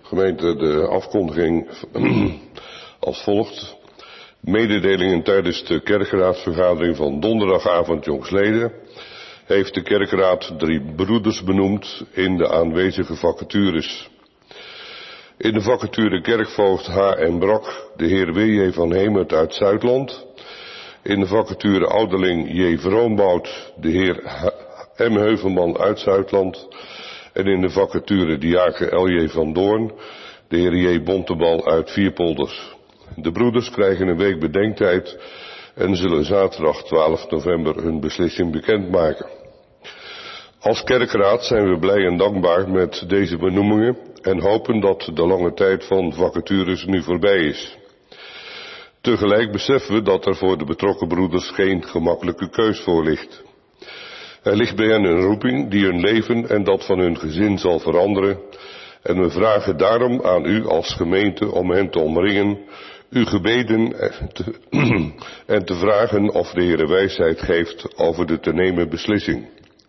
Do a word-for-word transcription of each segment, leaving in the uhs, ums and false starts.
Gemeente, de afkondiging als volgt. Mededelingen tijdens de kerkraadsvergadering van donderdagavond jongstleden heeft de kerkraad drie broeders benoemd in de aanwezige vacatures. In de vacature kerkvoogd H. en Brak de heer W J van Hemert uit Zuidland. In de vacature ouderling J. Vroombout de heer M. Heuvelman uit Zuidland. En in de vacature diaken L J van Doorn de heer J. Bontebal uit Vierpolders. De broeders krijgen een week bedenktijd en zullen zaterdag twaalf november hun beslissing bekendmaken. Als kerkraad zijn we blij en dankbaar met deze benoemingen en hopen dat de lange tijd van vacatures nu voorbij is. Tegelijk beseffen we dat er voor de betrokken broeders geen gemakkelijke keus voor ligt. Er ligt bij hen een roeping die hun leven en dat van hun gezin zal veranderen en we vragen daarom aan u als gemeente om hen te omringen, uw gebeden te, en te vragen of de Heere wijsheid geeft over de te nemen beslissing.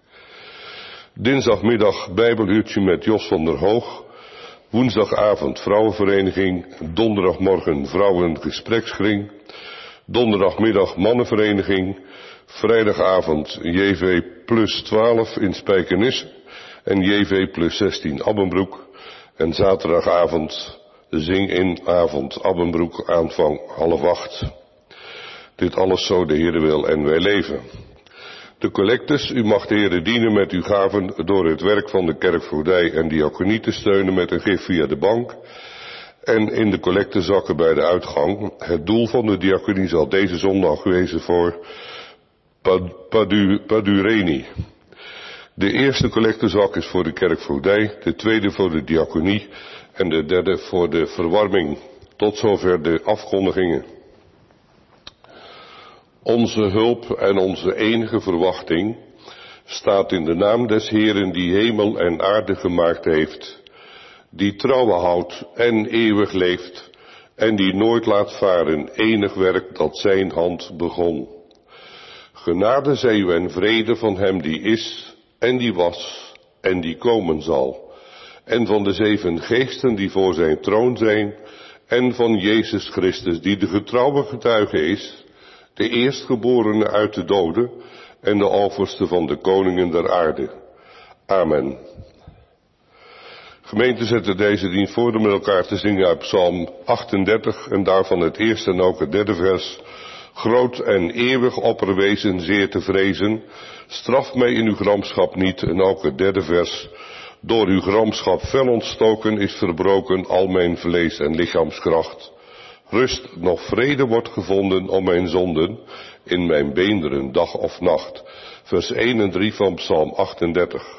Dinsdagmiddag bijbeluurtje met Jos van der Hoog, woensdagavond vrouwenvereniging, donderdagmorgen vrouwengespreksring, donderdagmiddag mannenvereniging, vrijdagavond J V plus twaalf in Spijkenisse en J V plus zestien Abbenbroek en zaterdagavond zing-in-avond Abbenbroek aanvang half acht. Dit alles zo de Heere wil en wij leven. De collectes, u mag de Heere dienen met uw gaven door het werk van de kerkvoogdij en diaconie te steunen met een gif via de bank en in de collectezakken bij de uitgang. Het doel van de diaconie zal deze zondag wezen voor Padu, Padureni. De eerste collectezak is voor de kerkvoogdij, de tweede voor de diaconie en de derde voor de verwarming. Tot zover de afkondigingen. Onze hulp en onze enige verwachting staat in de naam des Heeren die hemel en aarde gemaakt heeft, die trouwen houdt en eeuwig leeft en die nooit laat varen enig werk dat zijn hand begon. Genade zij u en vrede van hem die is en die was en die komen zal, en van de zeven geesten die voor zijn troon zijn, en van Jezus Christus die de getrouwe getuige is, de eerstgeborene uit de doden en de overste van de koningen der aarde. Amen. Gemeente, zetten deze dienst voor om met elkaar te zingen uit Psalm achtendertig en daarvan het eerste en ook het derde vers. Groot en eeuwig opperwezen zeer te vrezen, straf mij in uw gramschap niet, en ook het derde vers. Door uw gramschap fel ontstoken is verbroken al mijn vlees en lichaamskracht. Rust, nog vrede wordt gevonden om mijn zonden, in mijn beenderen dag of nacht. Vers één en drie van Psalm achtendertig.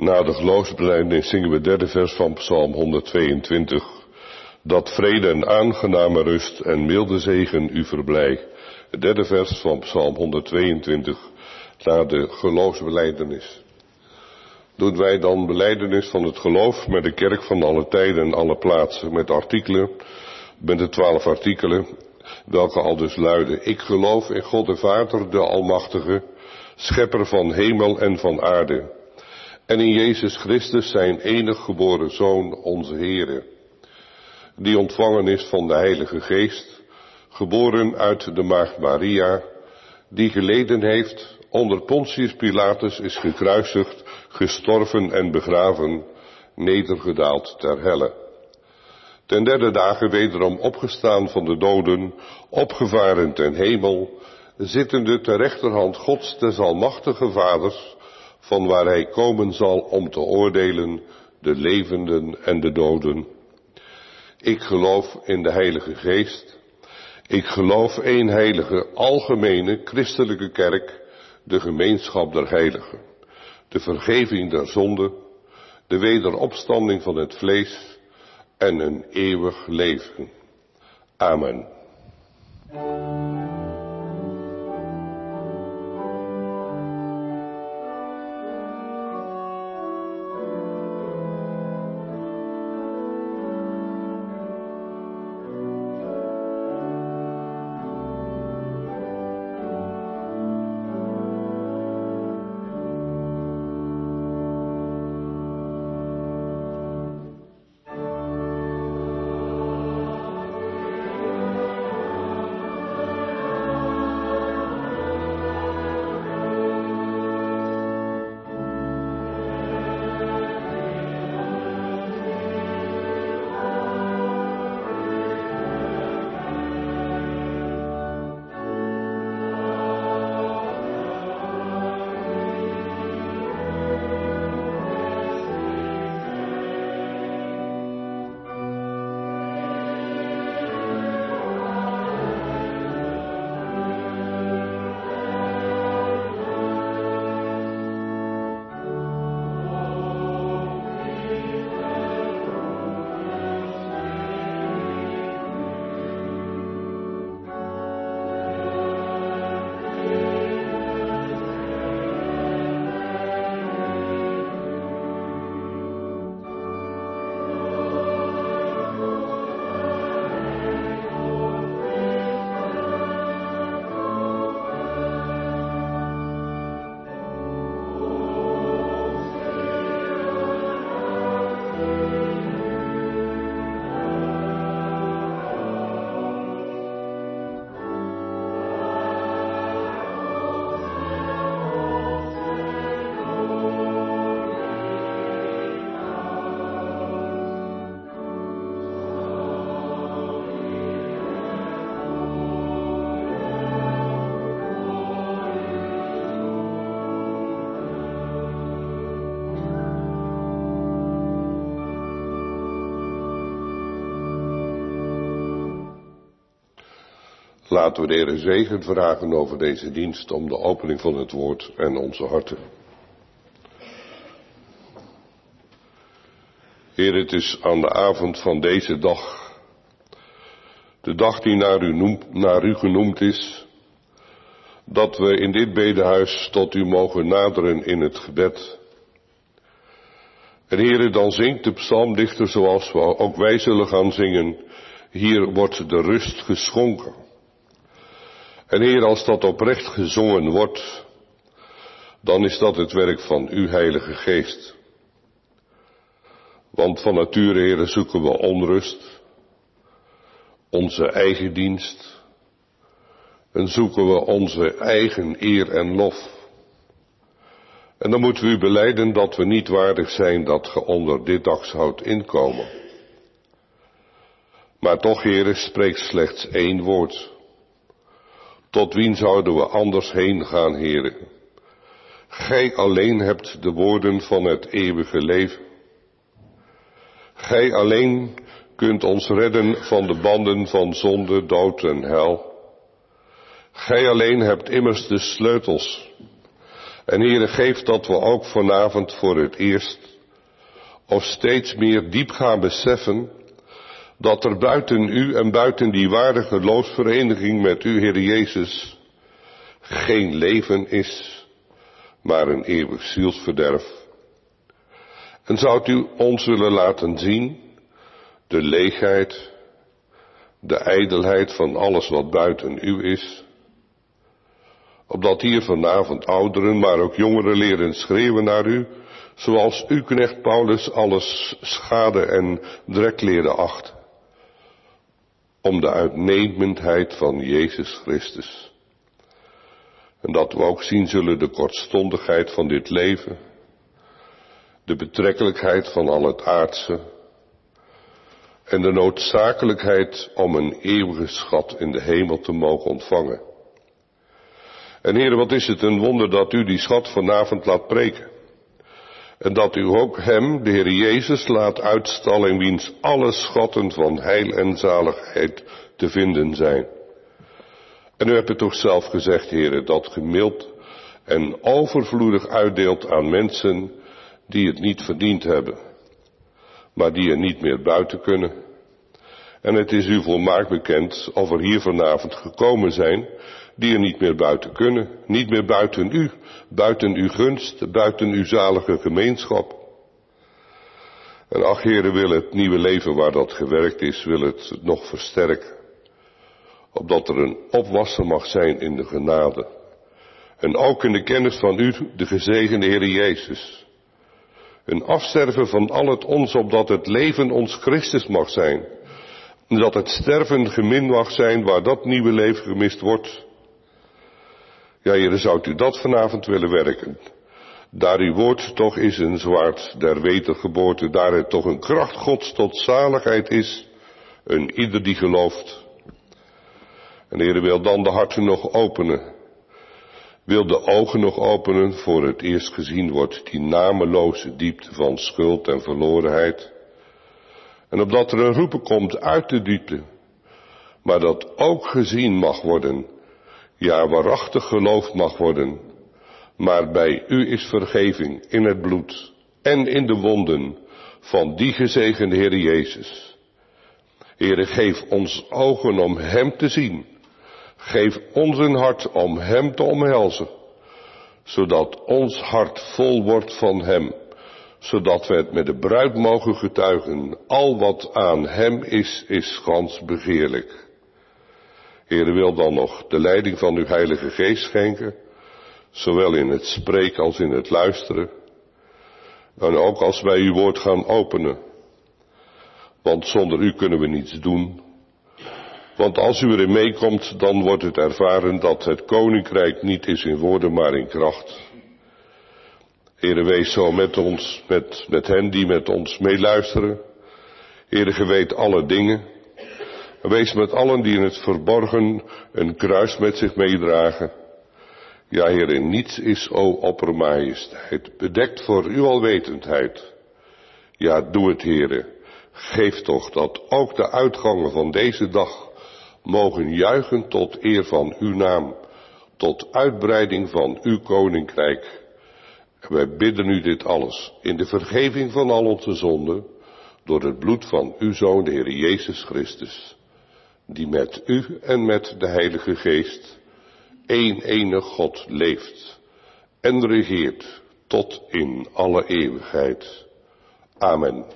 Na de geloofsbelijdenis zingen we het derde vers van Psalm honderdtweeëntwintig. Dat vrede en aangename rust en milde zegen u verblij. Het derde vers van Psalm honderdtweeëntwintig na de geloofsbelijdenis. Doen wij dan belijdenis van het geloof met de kerk van alle tijden en alle plaatsen, met artikelen, met de twaalf artikelen, welke al dus luiden: ik geloof in God de Vader, de Almachtige, schepper van hemel en van aarde, en in Jezus Christus, zijn enig geboren Zoon, onze Heere, die ontvangen is van de Heilige Geest, geboren uit de maagd Maria, die geleden heeft, onder Pontius Pilatus is gekruisigd, gestorven en begraven, nedergedaald ter helle. Ten derde dagen wederom opgestaan van de doden, opgevaren ten hemel, zittende ter rechterhand Gods des Almachtige Vaders, van waar hij komen zal om te oordelen de levenden en de doden. Ik geloof in de Heilige Geest. Ik geloof één heilige, algemene, christelijke kerk, de gemeenschap der heiligen, de vergeving der zonden, de wederopstanding van het vlees en een eeuwig leven. Amen. Laten we de Heer zegen vragen over deze dienst om de opening van het woord en onze harten. Heer, het is aan de avond van deze dag, de dag die naar u, noem, naar u genoemd is, dat we in dit bedehuis tot u mogen naderen in het gebed. En Heer, dan zingt de psalmdichter zoals we ook wij zullen gaan zingen: hier wordt de rust geschonken. En Heer, als dat oprecht gezongen wordt, dan is dat het werk van uw Heilige Geest. Want van nature, Heer, zoeken we onrust, onze eigen dienst, en zoeken we onze eigen eer en lof. En dan moeten we u belijden dat we niet waardig zijn dat ge onder dit dak zoudt inkomen. Maar toch, Heer, spreekt slechts één woord. Tot wien zouden we anders heen gaan, Heere? Gij alleen hebt de woorden van het eeuwige leven. Gij alleen kunt ons redden van de banden van zonde, dood en hel. Gij alleen hebt immers de sleutels En Heere, geef dat we ook vanavond voor het eerst of steeds meer diep gaan beseffen dat er buiten u en buiten die ware geloofsvereniging met u, Heere Jezus, geen leven is, maar een eeuwig zielsverderf. En zou u ons willen laten zien de leegheid, de ijdelheid van alles wat buiten u is, opdat hier vanavond ouderen, maar ook jongeren leren schreeuwen naar u, zoals uw knecht Paulus alles schade en drek leerde achten, om de uitnemendheid van Jezus Christus. En dat we ook zien zullen de kortstondigheid van dit leven, de betrekkelijkheid van al het aardse en de noodzakelijkheid om een eeuwige schat in de hemel te mogen ontvangen. En Heere, wat is het een wonder dat u die schat vanavond laat preken. En dat u ook hem, de Heer Jezus, laat uitstallen in wiens alle schatten van heil en zaligheid te vinden zijn. En u hebt het toch zelf gezegd, Heere, dat ge mild en overvloedig uitdeelt aan mensen die het niet verdiend hebben, maar die er niet meer buiten kunnen. En het is u volmaakt bekend of er hier vanavond gekomen zijn die er niet meer buiten kunnen, niet meer buiten u, buiten uw gunst, buiten uw zalige gemeenschap. En ach, Heere, wil het nieuwe leven waar dat gewerkt is, wil het nog versterken, opdat er een opwassen mag zijn in de genade. En ook in de kennis van u, de gezegende Heere Jezus. Een afsterven van al het ons, opdat het leven ons Christus mag zijn. En dat het sterven gemin mag zijn waar dat nieuwe leven gemist wordt. Ja, Heere, zou u dat vanavond willen werken? Daar uw woord toch is een zwaard der wedergeboorte, daar het toch een kracht Gods tot zaligheid is, een ieder die gelooft. En Heere, wil dan de harten nog openen. Wil de ogen nog openen voor het eerst gezien wordt die nameloze diepte van schuld en verlorenheid. En opdat er een roepen komt uit de diepte, maar dat ook gezien mag worden, ja waarachtig geloofd mag worden. Maar bij u is vergeving in het bloed en in de wonden van die gezegende Heer Jezus. Heere, geef ons ogen om hem te zien. Geef ons een hart om hem te omhelzen, zodat ons hart vol wordt van hem, zodat we het met de bruid mogen getuigen. Al wat aan hem is, is gans begeerlijk. Heere, wil dan nog de leiding van uw Heilige Geest schenken, zowel in het spreken als in het luisteren, en ook als wij uw woord gaan openen. Want zonder u kunnen we niets doen. Want als u erin meekomt, dan wordt het ervaren dat het koninkrijk niet is in woorden, maar in kracht. Heere, wees zo met ons, met, met hen die met ons meeluisteren. Heere, ge weet alle dingen. En wees met allen die in het verborgen een kruis met zich meedragen. Ja, Heere, niets is, o oppermajesteit, bedekt voor uw alwetendheid. Ja, doe het, Heere. Geef toch dat ook de uitgangen van deze dag mogen juichen tot eer van uw naam, tot uitbreiding van uw koninkrijk. En wij bidden u dit alles in de vergeving van al onze zonden, door het bloed van uw Zoon, de Heer Jezus Christus, die met u en met de Heilige Geest, één enig God, leeft en regeert tot in alle eeuwigheid. Amen.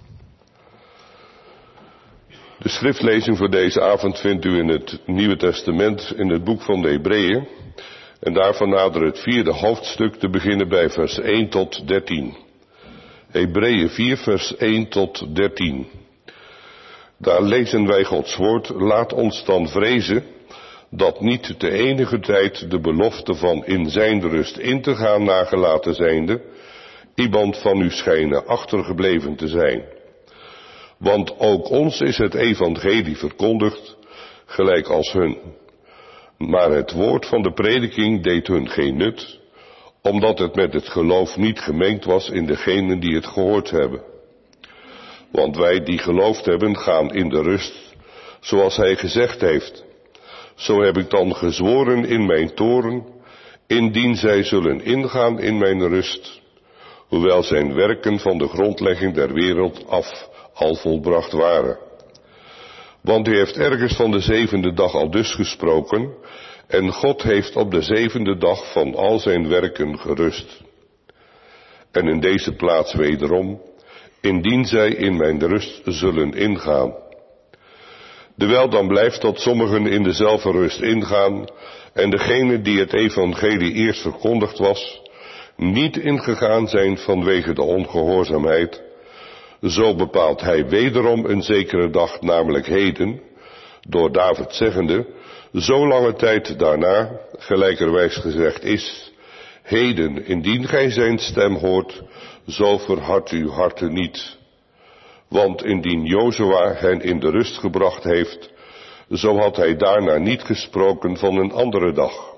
De schriftlezing voor deze avond vindt u in het Nieuwe Testament in het boek van de Hebreeën. En daarvan nader het vierde hoofdstuk te beginnen bij vers één tot dertien. Hebreeën vier vers één tot dertien. Daar lezen wij Gods woord: laat ons dan vrezen dat niet de enige tijd de belofte van in zijn rust in te gaan nagelaten zijnde, iemand van u schijnen achtergebleven te zijn. Want ook ons is het evangelie verkondigd, gelijk als hun. Maar het woord van de prediking deed hun geen nut, omdat het met het geloof niet gemengd was in degenen die het gehoord hebben. Want wij die geloofd hebben, gaan in de rust, zoals hij gezegd heeft. Zo heb ik dan gezworen in mijn toren, indien zij zullen ingaan in mijn rust, hoewel zijn werken van de grondlegging der wereld af al volbracht waren. Want hij heeft ergens van de zevende dag al dus gesproken, en God heeft op de zevende dag van al zijn werken gerust. En in deze plaats wederom, indien zij in mijn rust zullen ingaan. Terwijl dan blijft dat sommigen in dezelfde rust ingaan, en degene die het evangelie eerst verkondigd was, niet ingegaan zijn vanwege de ongehoorzaamheid, zo bepaalt hij wederom een zekere dag, namelijk heden, door David zeggende, zo lange tijd daarna, gelijkerwijs gezegd is, heden, indien gij zijn stem hoort, zo verhard uw harten niet. Want indien Jozua hen in de rust gebracht heeft, zo had hij daarna niet gesproken van een andere dag.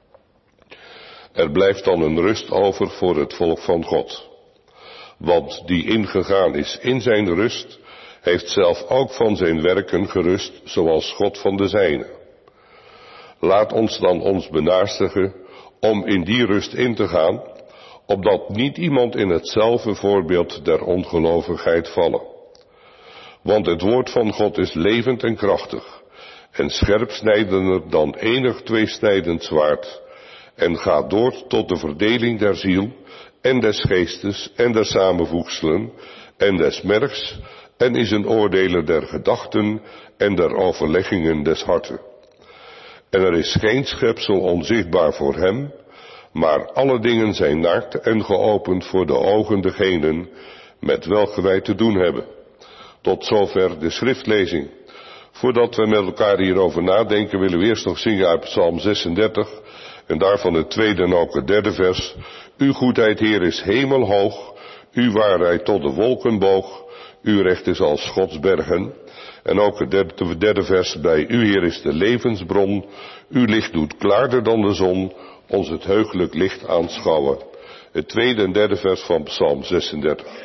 Er blijft dan een rust over voor het volk van God. Want die ingegaan is in zijn rust, heeft zelf ook van zijn werken gerust, zoals God van de zijne. Laat ons dan ons benaastigen om in die rust in te gaan, opdat niet iemand in hetzelfde voorbeeld der ongelovigheid vallen. Want het woord van God is levend en krachtig, en scherpsnijdender dan enig tweesnijdend zwaard, en gaat door tot de verdeling der ziel, en des geestes, en der samenvoegselen, en des mergs, en is een oordeler der gedachten, en der overleggingen des harten. En er is geen schepsel onzichtbaar voor hem, maar alle dingen zijn naakt en geopend voor de ogen degenen, met welke wij te doen hebben. Tot zover de schriftlezing. Voordat we met elkaar hierover nadenken, willen we eerst nog zingen uit Psalm zesendertig, en daarvan het tweede en ook het derde vers. Uw goedheid, Heer, is hemelhoog, uw waarheid tot de wolken boog, uw recht is als Gods bergen. En ook het derde, derde vers, bij u, Heer, is de levensbron, uw licht doet klaarder dan de zon, ons het heugelijk licht aanschouwen. Het tweede en derde vers van Psalm zesendertig.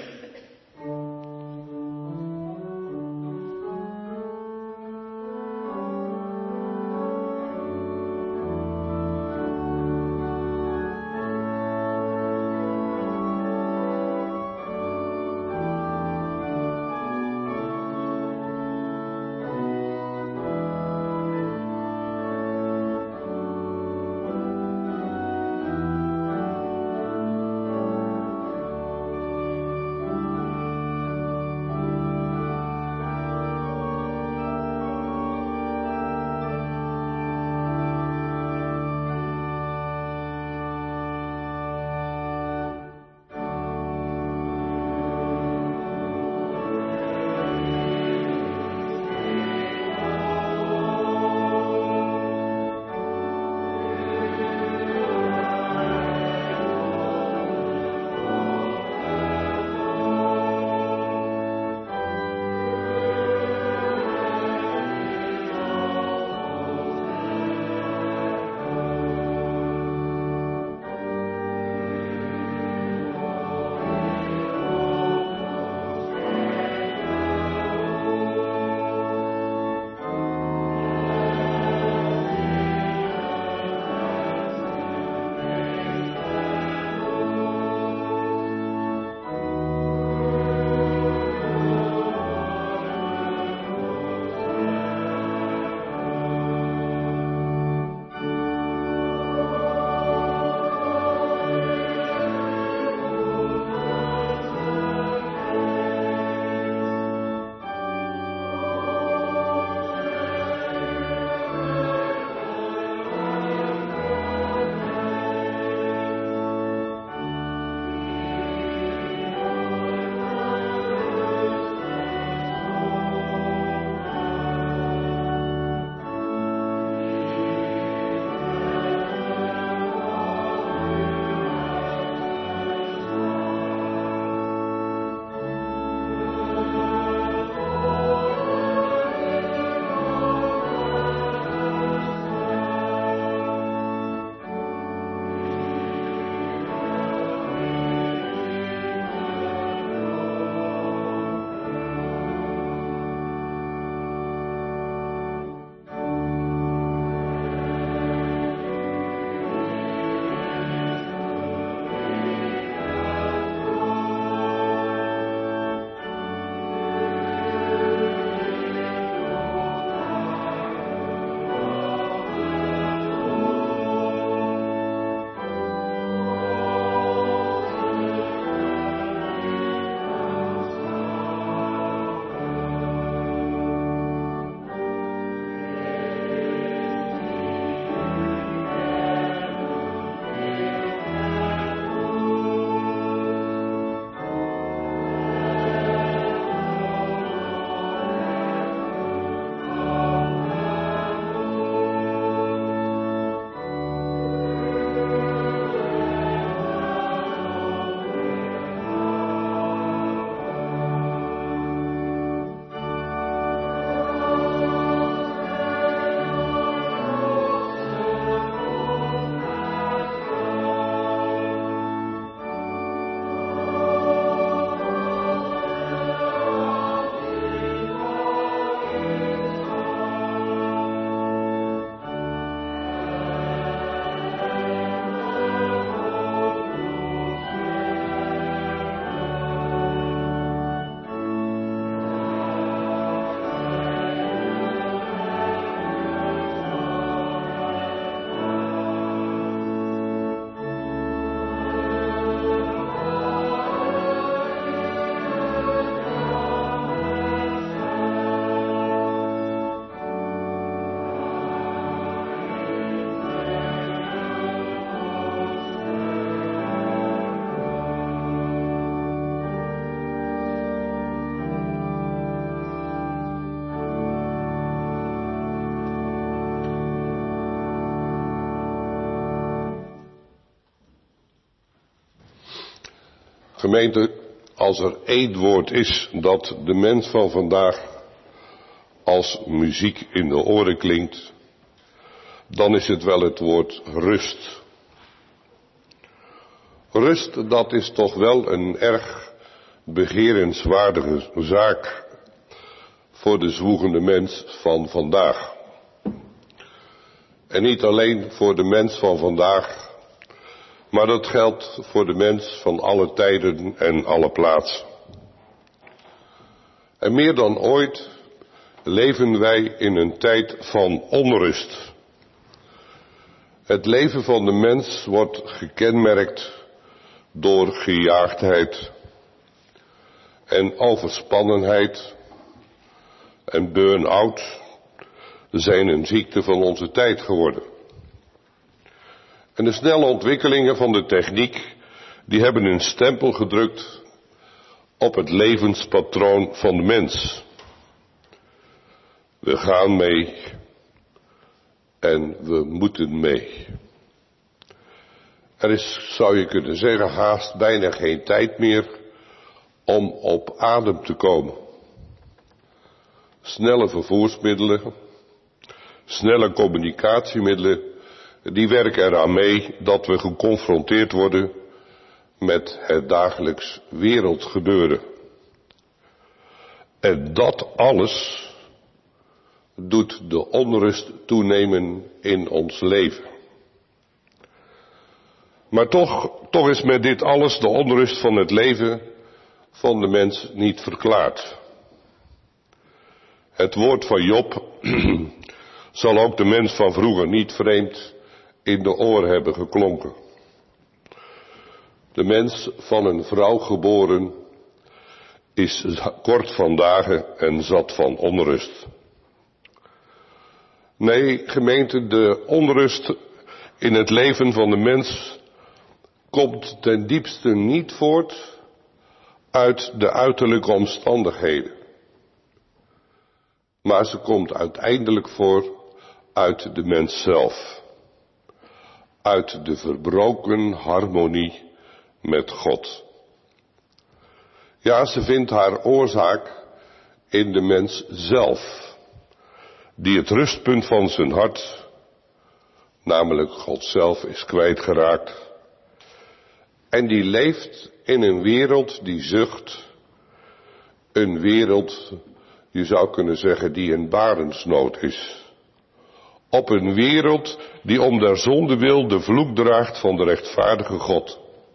Gemeente, als er één woord is dat de mens van vandaag als muziek in de oren klinkt, dan is het wel het woord rust. Rust, dat is toch wel een erg begerenswaardige zaak voor de zwoegende mens van vandaag. En niet alleen voor de mens van vandaag, maar dat geldt voor de mens van alle tijden en alle plaatsen. En meer dan ooit leven wij in een tijd van onrust. Het leven van de mens wordt gekenmerkt door gejaagdheid en overspannenheid en burn-out zijn een ziekte van onze tijd geworden. En de snelle ontwikkelingen van de techniek, die hebben een stempel gedrukt op het levenspatroon van de mens. We gaan mee en we moeten mee. Er is, zou je kunnen zeggen, haast bijna geen tijd meer om op adem te komen. Snelle vervoersmiddelen, snelle communicatiemiddelen, die werken eraan mee dat we geconfronteerd worden met het dagelijks wereldgebeuren. En dat alles doet de onrust toenemen in ons leven. Maar toch, toch is met dit alles de onrust van het leven van de mens niet verklaard. Het woord van Job zal ook de mens van vroeger niet vreemd in de oren hebben geklonken. De mens van een vrouw geboren is kort van dagen en zat van onrust. Nee, gemeente, de onrust in het leven van de mens komt ten diepste niet voort uit de uiterlijke omstandigheden. Maar ze komt uiteindelijk voort uit de mens zelf. Uit de verbroken harmonie met God. Ja, ze vindt haar oorzaak in de mens zelf, die het rustpunt van zijn hart, namelijk God zelf, is kwijtgeraakt. En die leeft in een wereld die zucht, een wereld, je zou kunnen zeggen, die in barensnood is. Op een wereld die om der zonde wil de vloek draagt van de rechtvaardige God.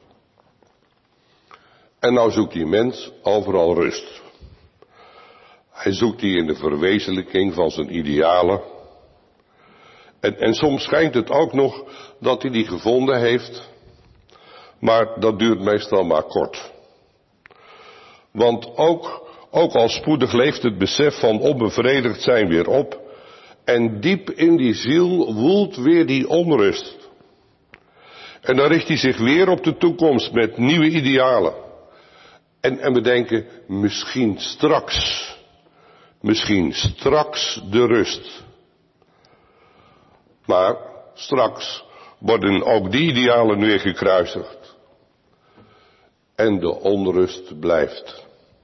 En nou zoekt die mens overal rust. Hij zoekt die in de verwezenlijking van zijn idealen. En, en soms schijnt het ook nog dat hij die gevonden heeft. Maar dat duurt meestal maar kort. Want ook, ook al spoedig leeft het besef van onbevredigd zijn weer op. En diep in die ziel woelt weer die onrust. En dan richt hij zich weer op de toekomst met nieuwe idealen. En, en we denken, misschien straks, misschien straks de rust. Maar straks worden ook die idealen weer gekruisigd. En de onrust blijft.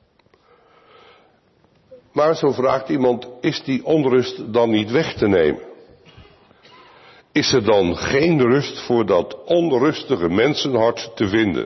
Maar zo vraagt iemand, is die onrust dan niet weg te nemen? Is er dan geen rust voor dat onrustige mensenhart te vinden?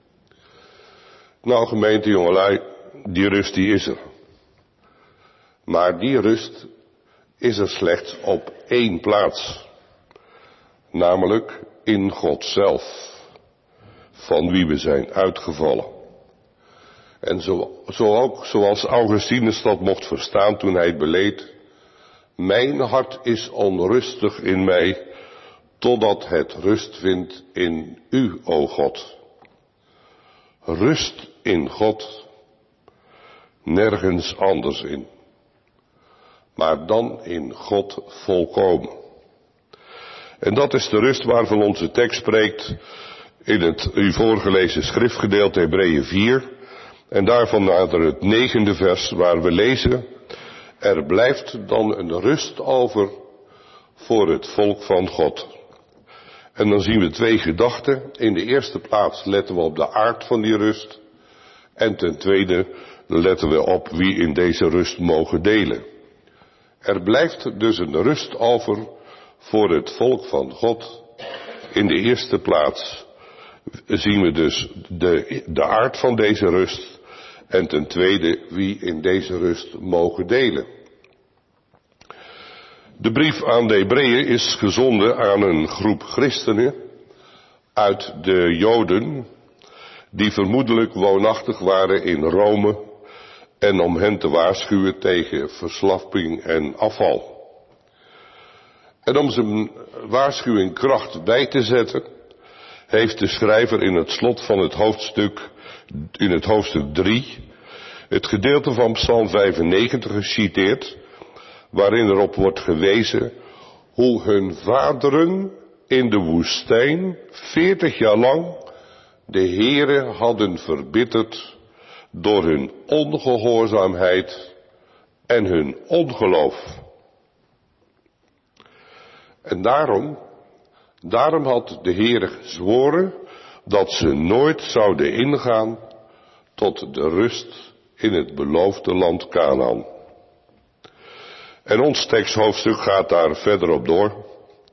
Nou gemeente jongelui, die rust die is er. Maar die rust is er slechts op één plaats. Namelijk in God zelf. Van wie we zijn uitgevallen. En zo, zo ook zoals Augustinus dat mocht verstaan toen hij het beleed. Mijn hart is onrustig in mij, totdat het rust vindt in u, o God. Rust in God, nergens anders in. Maar dan in God volkomen. En dat is de rust waarvan onze tekst spreekt in het u voorgelezen schriftgedeelte Hebreeën vier. En daarvan nader het negende vers waar we lezen. Er blijft dan een rust over voor het volk van God. En dan zien we twee gedachten. In de eerste plaats letten we op de aard van die rust. En ten tweede letten we op wie in deze rust mogen delen. Er blijft dus een rust over voor het volk van God. In de eerste plaats zien we dus de, de aard van deze rust. En ten tweede wie in deze rust mogen delen. De brief aan de Hebreeën is gezonden aan een groep christenen uit de Joden, die vermoedelijk woonachtig waren in Rome, en om hen te waarschuwen tegen verslapping en afval. En om zijn waarschuwing kracht bij te zetten, heeft de schrijver in het slot van het hoofdstuk, in het hoofdstuk drie, het gedeelte van Psalm vijfennegentig geciteerd, waarin erop wordt gewezen hoe hun vaderen in de woestijn veertig jaar lang de Heere hadden verbitterd door hun ongehoorzaamheid en hun ongeloof. En daarom, daarom had de Heere gezworen dat ze nooit zouden ingaan tot de rust in het beloofde land Kanaan. En ons teksthoofdstuk gaat daar verder op door.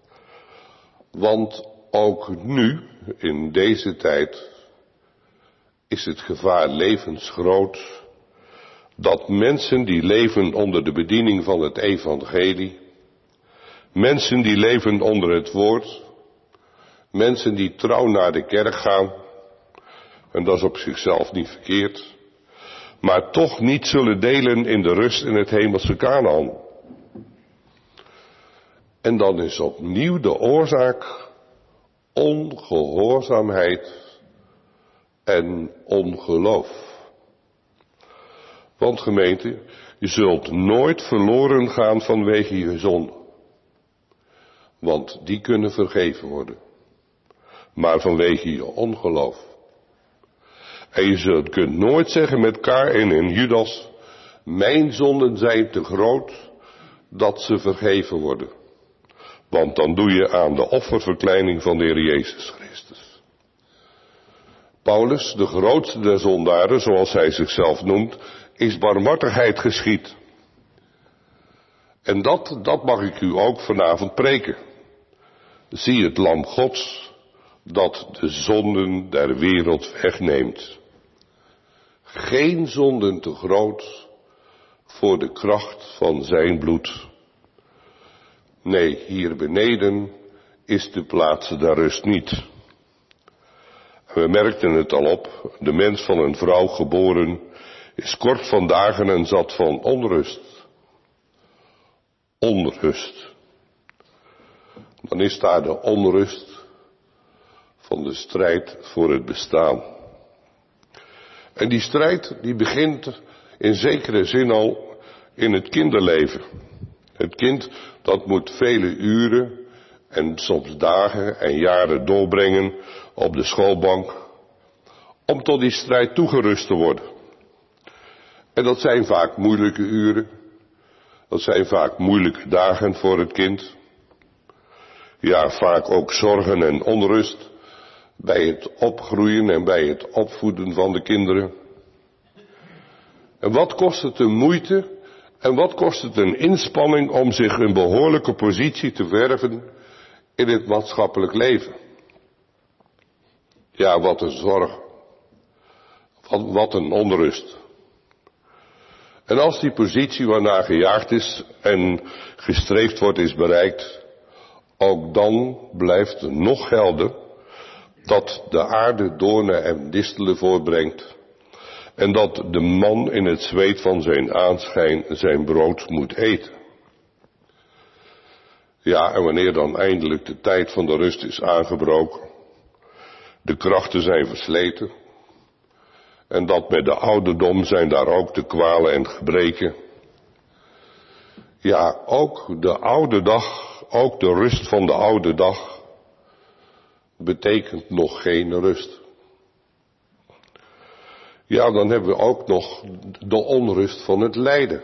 Want ook nu, in deze tijd, is het gevaar levensgroot dat mensen die leven onder de bediening van het evangelie, mensen die leven onder het woord, mensen die trouw naar de kerk gaan, en dat is op zichzelf niet verkeerd, maar toch niet zullen delen in de rust in het hemelse Kanaan. En dan is opnieuw de oorzaak ongehoorzaamheid en ongeloof. Want gemeente, je zult nooit verloren gaan vanwege je zonde. Want die kunnen vergeven worden. Maar vanwege je ongeloof. En je zult, kunt nooit zeggen met Kaïn en Judas, mijn zonden zijn te groot dat ze vergeven worden. Want dan doe je aan de offerverkleining van de Heer Jezus Christus. Paulus, de grootste der zondaren, zoals hij zichzelf noemt, is barmhartigheid geschied. En dat, dat mag ik u ook vanavond preken. Zie het lam Gods, dat de zonden der wereld wegneemt. Geen zonden te groot voor de kracht van zijn bloed. Nee, hier beneden is de plaats der rust niet. We merkten het al op, de mens van een vrouw geboren is kort van dagen en zat van onrust. Onrust. Dan is daar de onrust van de strijd voor het bestaan. En die strijd die begint in zekere zin al in het kinderleven. Het kind dat moet vele uren en soms dagen en jaren doorbrengen op de schoolbank om tot die strijd toegerust te worden. En dat zijn vaak moeilijke uren. Dat zijn vaak moeilijke dagen voor het kind. Ja, vaak ook zorgen en onrust bij het opgroeien en bij het opvoeden van de kinderen. En wat kost het een moeite en wat kost het een inspanning om zich een behoorlijke positie te verven in het maatschappelijk leven? Ja, wat een zorg. Wat, wat een onrust. En als die positie waarnaar gejaagd is en gestreefd wordt is bereikt, ook dan blijft nog gelden dat de aarde doornen en distelen voortbrengt en dat de man in het zweet van zijn aanschijn zijn brood moet eten. Ja, en wanneer dan eindelijk de tijd van de rust is aangebroken, de krachten zijn versleten, en dat met de ouderdom zijn daar ook de kwalen en gebreken. Ja, ook de oude dag, ook de rust van de oude dag, betekent nog geen rust. Ja, dan hebben we ook nog de onrust van het lijden.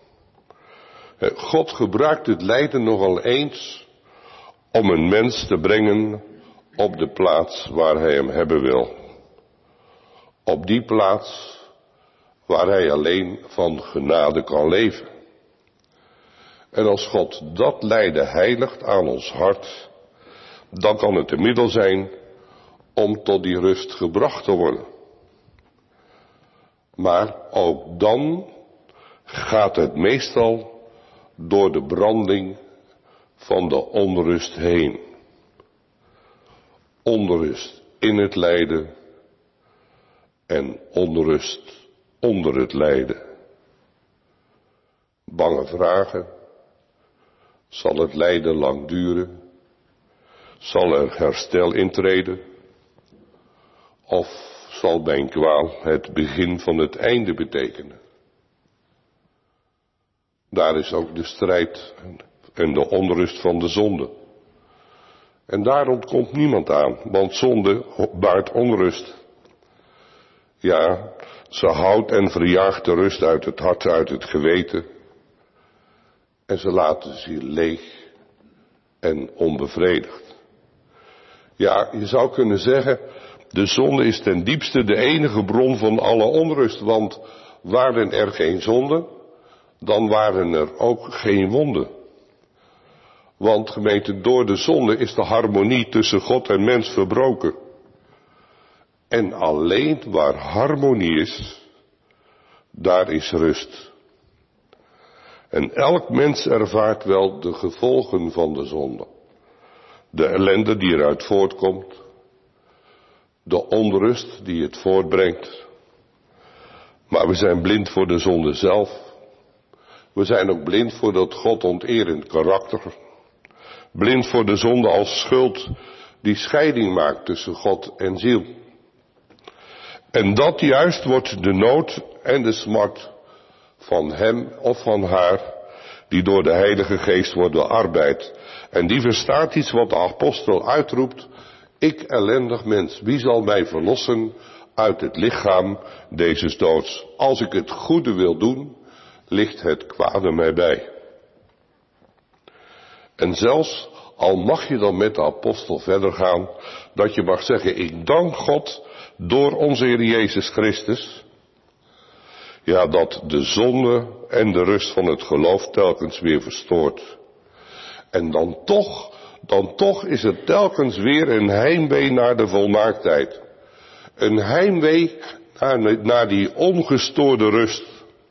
God gebruikt het lijden nogal eens om een mens te brengen op de plaats waar hij hem hebben wil. Op die plaats waar hij alleen van genade kan leven. En als God dat lijden heiligt aan ons hart, dan kan het een middel zijn om tot die rust gebracht te worden. Maar ook dan gaat het meestal door de branding van de onrust heen. Onrust in het lijden en onrust onder het lijden. Bange vragen. Zal het lijden lang duren? Zal er herstel intreden? Of zal mijn kwaal het begin van het einde betekenen? Daar is ook de strijd en de onrust van de zonde. En daar ontkomt niemand aan, want zonde baart onrust. Ja, ze houdt en verjaagt de rust uit het hart, uit het geweten. En ze laten ziel leeg en onbevredigd. Ja, je zou kunnen zeggen, de zonde is ten diepste de enige bron van alle onrust, want waren er geen zonden, dan waren er ook geen wonden. Want gemeente, door de zonde is de harmonie tussen God en mens verbroken. En alleen waar harmonie is, daar is rust. En elk mens ervaart wel de gevolgen van de zonde. De ellende die eruit voortkomt. De onrust die het voortbrengt. Maar we zijn blind voor de zonde zelf. We zijn ook blind voor dat God onterend karakter. Blind voor de zonde als schuld die scheiding maakt tussen God en ziel. En dat juist wordt de nood en de smart van hem of van haar die door de Heilige Geest wordt bearbeid. En die verstaat iets wat de apostel uitroept: ik ellendig mens, wie zal mij verlossen uit het lichaam deze doods? Als ik het goede wil doen, ligt het kwade mij bij. En zelfs al mag je dan met de apostel verder gaan, dat je mag zeggen: ik dank God door onze Heer Jezus Christus, ja, dat de zonde en de rust van het geloof telkens weer verstoort. En dan toch, dan toch is het telkens weer een heimwee naar de volmaaktheid. Een heimwee naar, naar die ongestoorde rust.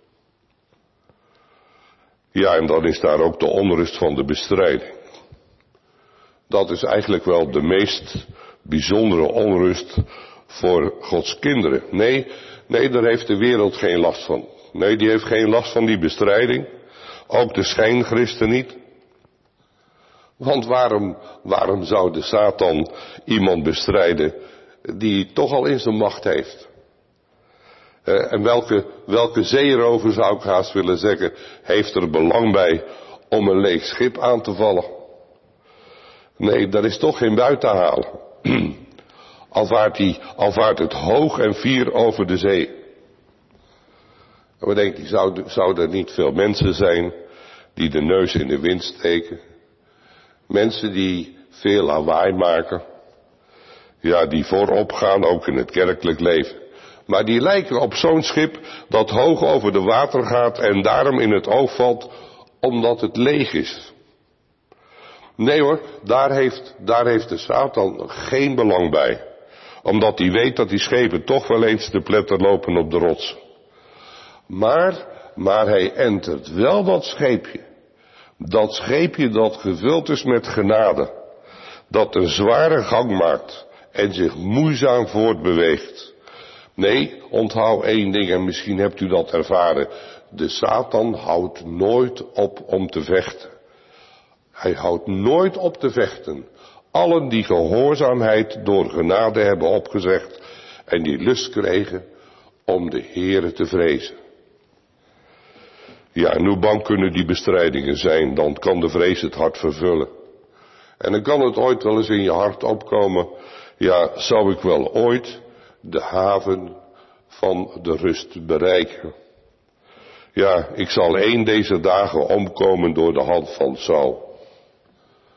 Ja, en dan is daar ook de onrust van de bestrijding. Dat is eigenlijk wel de meest bijzondere onrust voor Gods kinderen. Nee, nee, daar heeft de wereld geen last van. Nee, die heeft geen last van die bestrijding. Ook de schijnchristen niet. Want waarom, waarom zou de Satan iemand bestrijden die toch al in zijn macht heeft? Uh, en welke, welke zeerover, zou ik haast willen zeggen, heeft er belang bij om een leeg schip aan te vallen? Nee, daar is toch geen buit te halen. Al vaart, die, al vaart het hoog en fier over de zee. En we denken, zou, zou er niet veel mensen zijn die de neus in de wind steken? Mensen die veel lawaai maken. Ja, die voorop gaan, ook in het kerkelijk leven. Maar die lijken op zo'n schip dat hoog over de water gaat en daarom in het oog valt omdat het leeg is. Nee hoor, daar heeft, daar heeft de Satan geen belang bij. Omdat hij weet dat die schepen toch wel eens te pletter lopen op de rots. Maar, maar hij entert wel dat scheepje. Dat scheepje dat gevuld is met genade. Dat een zware gang maakt en zich moeizaam voortbeweegt. Nee, onthoud één ding en misschien hebt u dat ervaren. De Satan houdt nooit op om te vechten. Hij houdt nooit op te vechten. Allen die gehoorzaamheid door genade hebben opgezegd en die lust kregen om de Heere te vrezen. Ja, en hoe bang kunnen die bestrijdingen zijn, dan kan de vrees het hart vervullen. En dan kan het ooit wel eens in je hart opkomen, ja, zou ik wel ooit de haven van de rust bereiken? Ja, ik zal één deze dagen omkomen door de hand van Saul.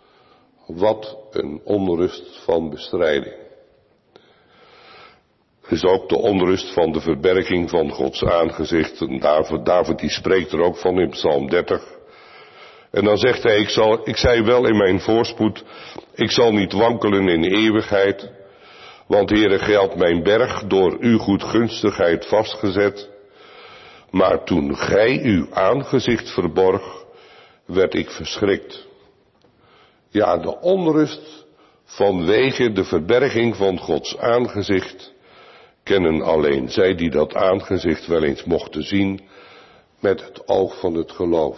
Wat een onrust van bestrijding. is ook de onrust van de verberging van Gods aangezicht. En David, David die spreekt er ook van in Psalm dertig. En dan zegt hij, ik, zal, ik zei wel in mijn voorspoed, ik zal niet wankelen in eeuwigheid. Want Heere, geldt mijn berg door uw goedgunstigheid vastgezet. Maar toen gij uw aangezicht verborg, werd ik verschrikt. Ja, de onrust vanwege de verberging van Gods aangezicht kennen alleen zij die dat aangezicht wel eens mochten zien met het oog van het geloof.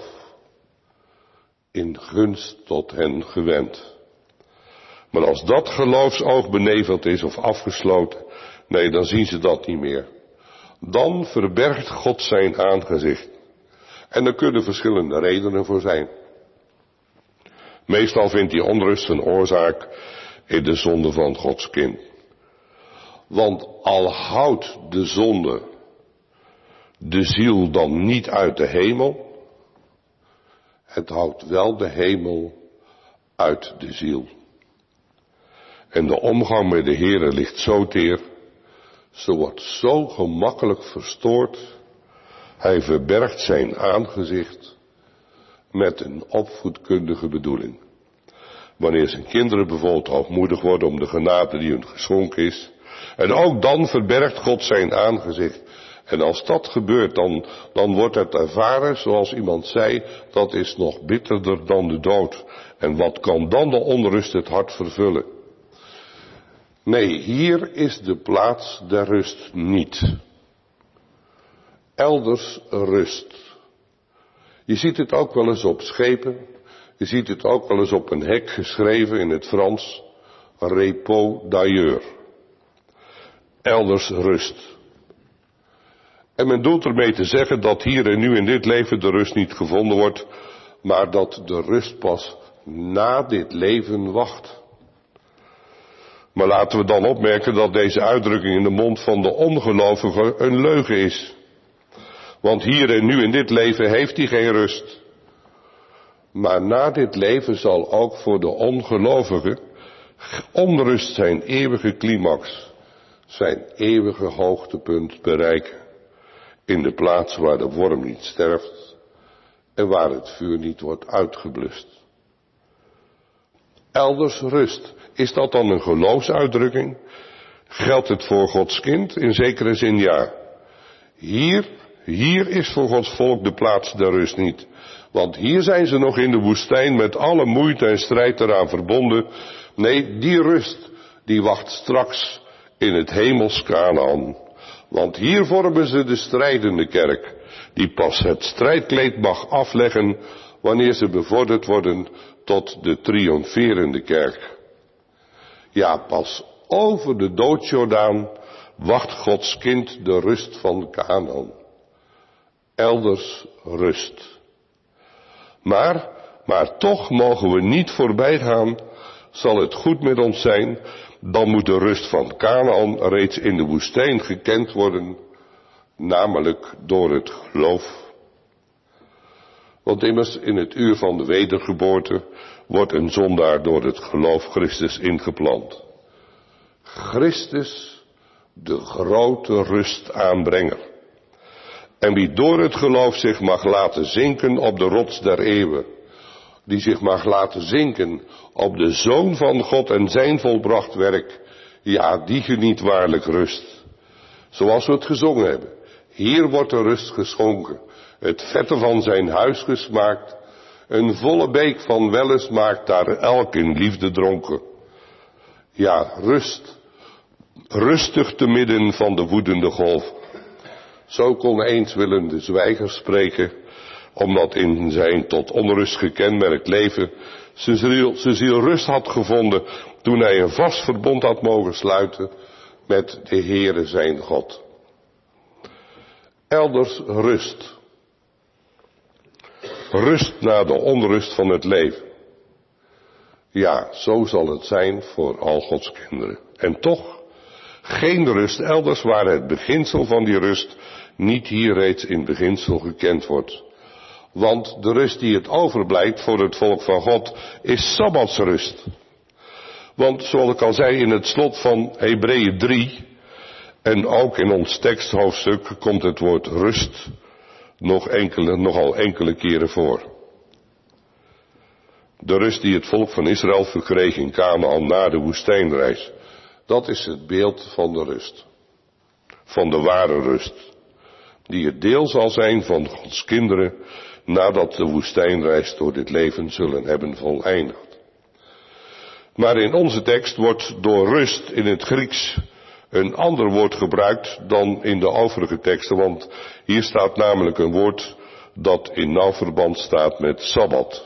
In gunst tot hen gewend. Maar als dat geloofsoog beneveld is of afgesloten, nee, dan zien ze dat niet meer. Dan verbergt God zijn aangezicht. En er kunnen verschillende redenen voor zijn. Meestal vindt die onrust een oorzaak in de zonde van Gods kind. Want al houdt de zonde de ziel dan niet uit de hemel, het houdt wel de hemel uit de ziel. En de omgang met de Heere ligt zo teer, ze wordt zo gemakkelijk verstoord. Hij verbergt zijn aangezicht met een opvoedkundige bedoeling. Wanneer zijn kinderen bijvoorbeeld hoogmoedig worden om de genade die hun geschonken is. En ook dan verbergt God zijn aangezicht. En als dat gebeurt, dan, dan wordt het ervaren, zoals iemand zei, dat is nog bitterder dan de dood. En wat kan dan de onrust het hart vervullen? Nee, hier is de plaats der rust niet. Elders rust. Je ziet het ook wel eens op schepen. Je ziet het ook wel eens op een hek geschreven in het Frans. Repos d'ailleurs. Elders rust. En men doelt ermee te zeggen dat hier en nu in dit leven de rust niet gevonden wordt, maar dat de rust pas na dit leven wacht. Maar laten we dan opmerken dat deze uitdrukking in de mond van de ongelovige een leugen is. Want hier en nu in dit leven heeft hij geen rust. Maar na dit leven zal ook voor de ongelovige onrust zijn eeuwige climax, zijn eeuwige hoogtepunt bereiken. In de plaats waar de worm niet sterft en waar het vuur niet wordt uitgeblust. Elders rust. Is dat dan een geloofsuitdrukking? Geldt het voor Gods kind? In zekere zin ja. Hier, hier is voor Gods volk de plaats der rust niet. Want hier zijn ze nog in de woestijn met alle moeite en strijd eraan verbonden. Nee, die rust, die wacht straks in het hemels Kanaan. Want hier vormen ze de strijdende kerk, die pas het strijdkleed mag afleggen wanneer ze bevorderd worden tot de triomferende kerk. Ja, pas over de doodsjordaan wacht Gods kind de rust van Kanaan. Elders rust. Maar, maar toch mogen we niet voorbij gaan, zal het goed met ons zijn, dan moet de rust van Kanaan reeds in de woestijn gekend worden, namelijk door het geloof. Want immers in het uur van de wedergeboorte wordt een zondaar door het geloof Christus ingeplant. Christus, de grote rustaanbrenger. En wie door het geloof zich mag laten zinken op de rots der eeuwen, die zich mag laten zinken op de Zoon van God en zijn volbracht werk, ja, die geniet waarlijk rust. Zoals we het gezongen hebben. Hier wordt de rust geschonken, het vette van zijn huis gesmaakt, een volle beek van welles maakt daar elk in liefde dronken. Ja, rust, rustig te midden van de woedende golf. Zo kon eens Willem de Zwijger spreken, omdat in zijn tot onrust gekenmerkt leven zijn ziel, zijn ziel rust had gevonden toen hij een vast verbond had mogen sluiten met de Heere zijn God. Elders rust. Rust na de onrust van het leven. Ja, zo zal het zijn voor al Gods kinderen. En toch, geen rust elders waar het beginsel van die rust niet hier reeds in beginsel gekend wordt. Want de rust die het overblijft voor het volk van God is sabbatsrust. Want zoals ik al zei in het slot van Hebreeën drie, En ook in ons teksthoofdstuk komt het woord rust nog enkele, nogal enkele keren voor. De rust die het volk van Israël verkreeg in Kanaän na de woestijnreis. Dat is het beeld van de rust. Van de ware rust. Die het deel zal zijn van Gods kinderen nadat de woestijnreis door dit leven zullen hebben voleindigd. Maar in onze tekst wordt door rust in het Grieks een ander woord gebruikt dan in de overige teksten. Want hier staat namelijk een woord dat in nauw verband staat met Sabbat.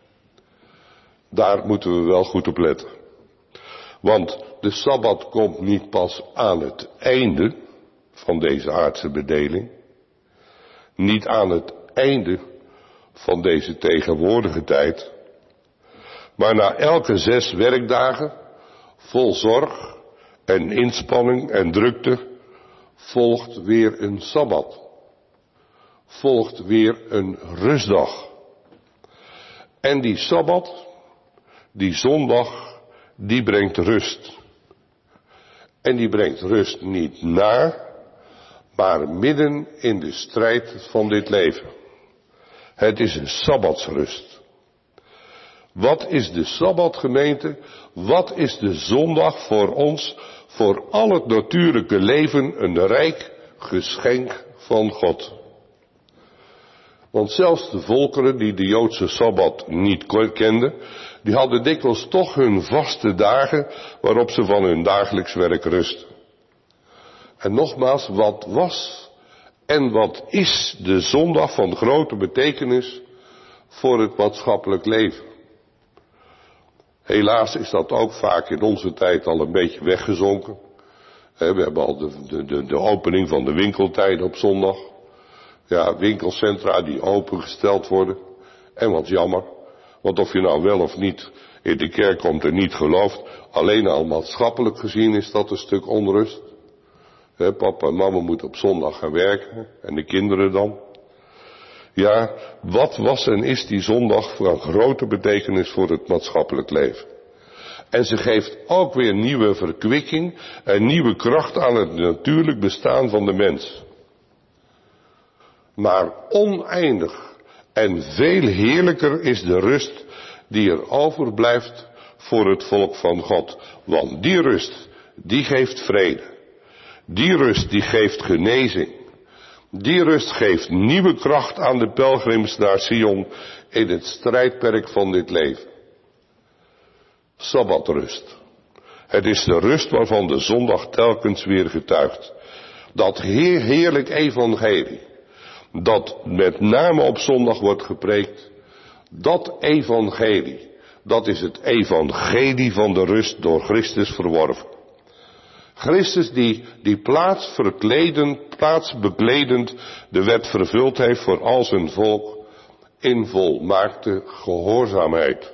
Daar moeten we wel goed op letten. Want de Sabbat komt niet pas aan het einde van deze aardse bedeling. Niet aan het einde van deze tegenwoordige tijd. Maar na elke zes werkdagen, vol zorg en inspanning en drukte, volgt weer een Sabbat. Volgt weer een rustdag. En die Sabbat, die zondag, die brengt rust. En die brengt rust niet na, maar midden in de strijd van dit leven. Het is een sabbatsrust. Wat is de Sabbat, gemeente? Wat is de zondag voor ons, voor al het natuurlijke leven, een rijk geschenk van God? Want zelfs de volkeren die de Joodse Sabbat niet kenden, die hadden dikwijls toch hun vaste dagen waarop ze van hun dagelijks werk rusten. En nogmaals, wat was en wat is de zondag van grote betekenis voor het maatschappelijk leven? Helaas is dat ook vaak in onze tijd al een beetje weggezonken. We hebben al de, de, de opening van de winkeltijden op zondag. Ja, winkelcentra die opengesteld worden. En wat jammer. Want of je nou wel of niet in de kerk komt en niet gelooft, alleen al maatschappelijk gezien is dat een stuk onrust. He, papa en mama moeten op zondag gaan werken. En de kinderen dan. Ja, wat was en is die zondag van grote betekenis voor het maatschappelijk leven. En ze geeft ook weer nieuwe verkwikking en nieuwe kracht aan het natuurlijk bestaan van de mens. Maar oneindig en veel heerlijker is de rust die er overblijft voor het volk van God. Want die rust, die geeft vrede. Die rust, die geeft genezing. Die rust geeft nieuwe kracht aan de pelgrims naar Sion in het strijdperk van dit leven. Sabbatrust. Het is de rust waarvan de zondag telkens weer getuigt. Dat heer, heerlijk evangelie, dat met name op zondag wordt gepreekt, dat evangelie, dat is het evangelie van de rust door Christus verworven. Christus die, die plaats verkledend, plaats bekledend de wet vervuld heeft voor al zijn volk in volmaakte gehoorzaamheid.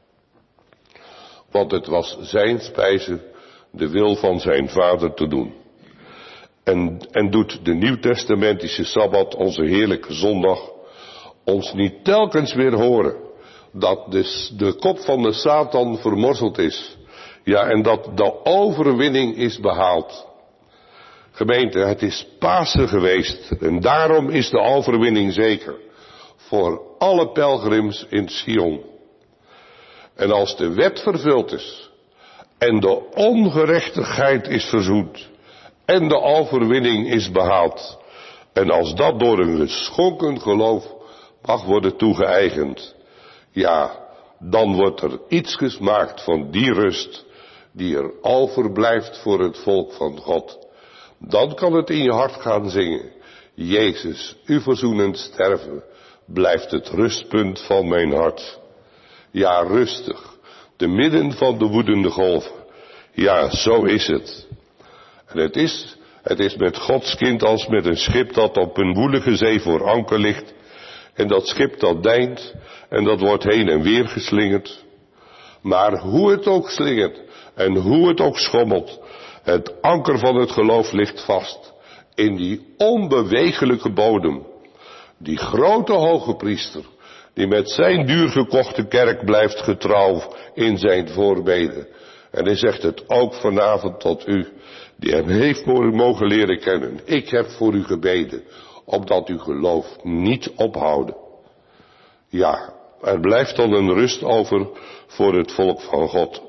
Want het was zijn spijze de wil van zijn vader te doen. En, en doet de nieuwtestamentische Sabbat, onze heerlijke zondag, ons niet telkens weer horen dat de, de kop van de Satan vermorzeld is. Ja, en dat de overwinning is behaald. Gemeente, het is Pasen geweest en daarom is de overwinning zeker. Voor alle pelgrims in Sion. En als de wet vervuld is en de ongerechtigheid is verzoend en de overwinning is behaald. En als dat door een geschonken geloof mag worden toegeëigend. Ja, dan wordt er iets gemaakt van die rust die er overblijft voor het volk van God. Dan kan het in je hart gaan zingen. Jezus, uw verzoenend sterven blijft het rustpunt van mijn hart. Ja, rustig, te midden van de woedende golven. Ja, zo is het. En het is, het is met Gods kind als met een schip dat op een woelige zee voor anker ligt. En dat schip dat deint en dat wordt heen en weer geslingerd. Maar hoe het ook slingert en hoe het ook schommelt, het anker van het geloof ligt vast in die onbewegelijke bodem. Die grote hoge priester, die met zijn duurgekochte kerk blijft getrouw in zijn voorbeden. En hij zegt het ook vanavond tot u. die hem heeft mogen leren kennen. Ik heb voor u gebeden, opdat uw geloof niet ophouden. Ja, er blijft dan een rust over voor het volk van God.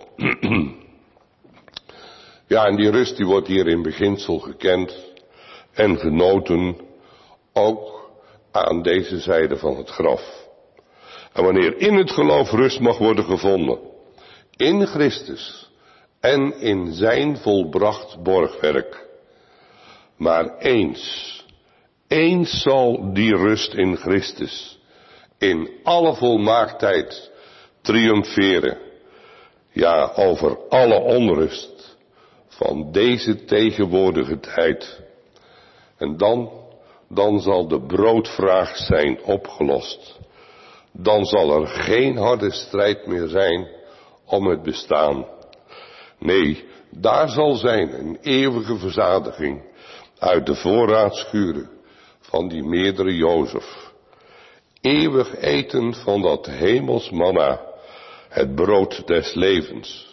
Ja, en die rust die wordt hier in beginsel gekend en genoten, ook aan deze zijde van het graf. En wanneer in het geloof rust mag worden gevonden, in Christus en in zijn volbracht borgwerk, maar eens, eens zal die rust in Christus in alle volmaaktheid triomferen, ja, over alle onrust van deze tegenwoordige tijd. En dan, dan zal de broodvraag zijn opgelost. Dan zal er geen harde strijd meer zijn om het bestaan. Nee, daar zal zijn een eeuwige verzadiging uit de voorraadschuren van die meerdere Jozef. Eeuwig eten van dat hemels manna, het brood des levens.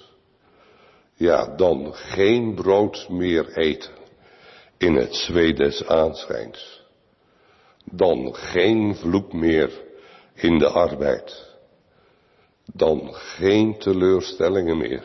Ja, dan geen brood meer eten in het zweet des aanschijns. Dan geen vloek meer in de arbeid. Dan geen teleurstellingen meer.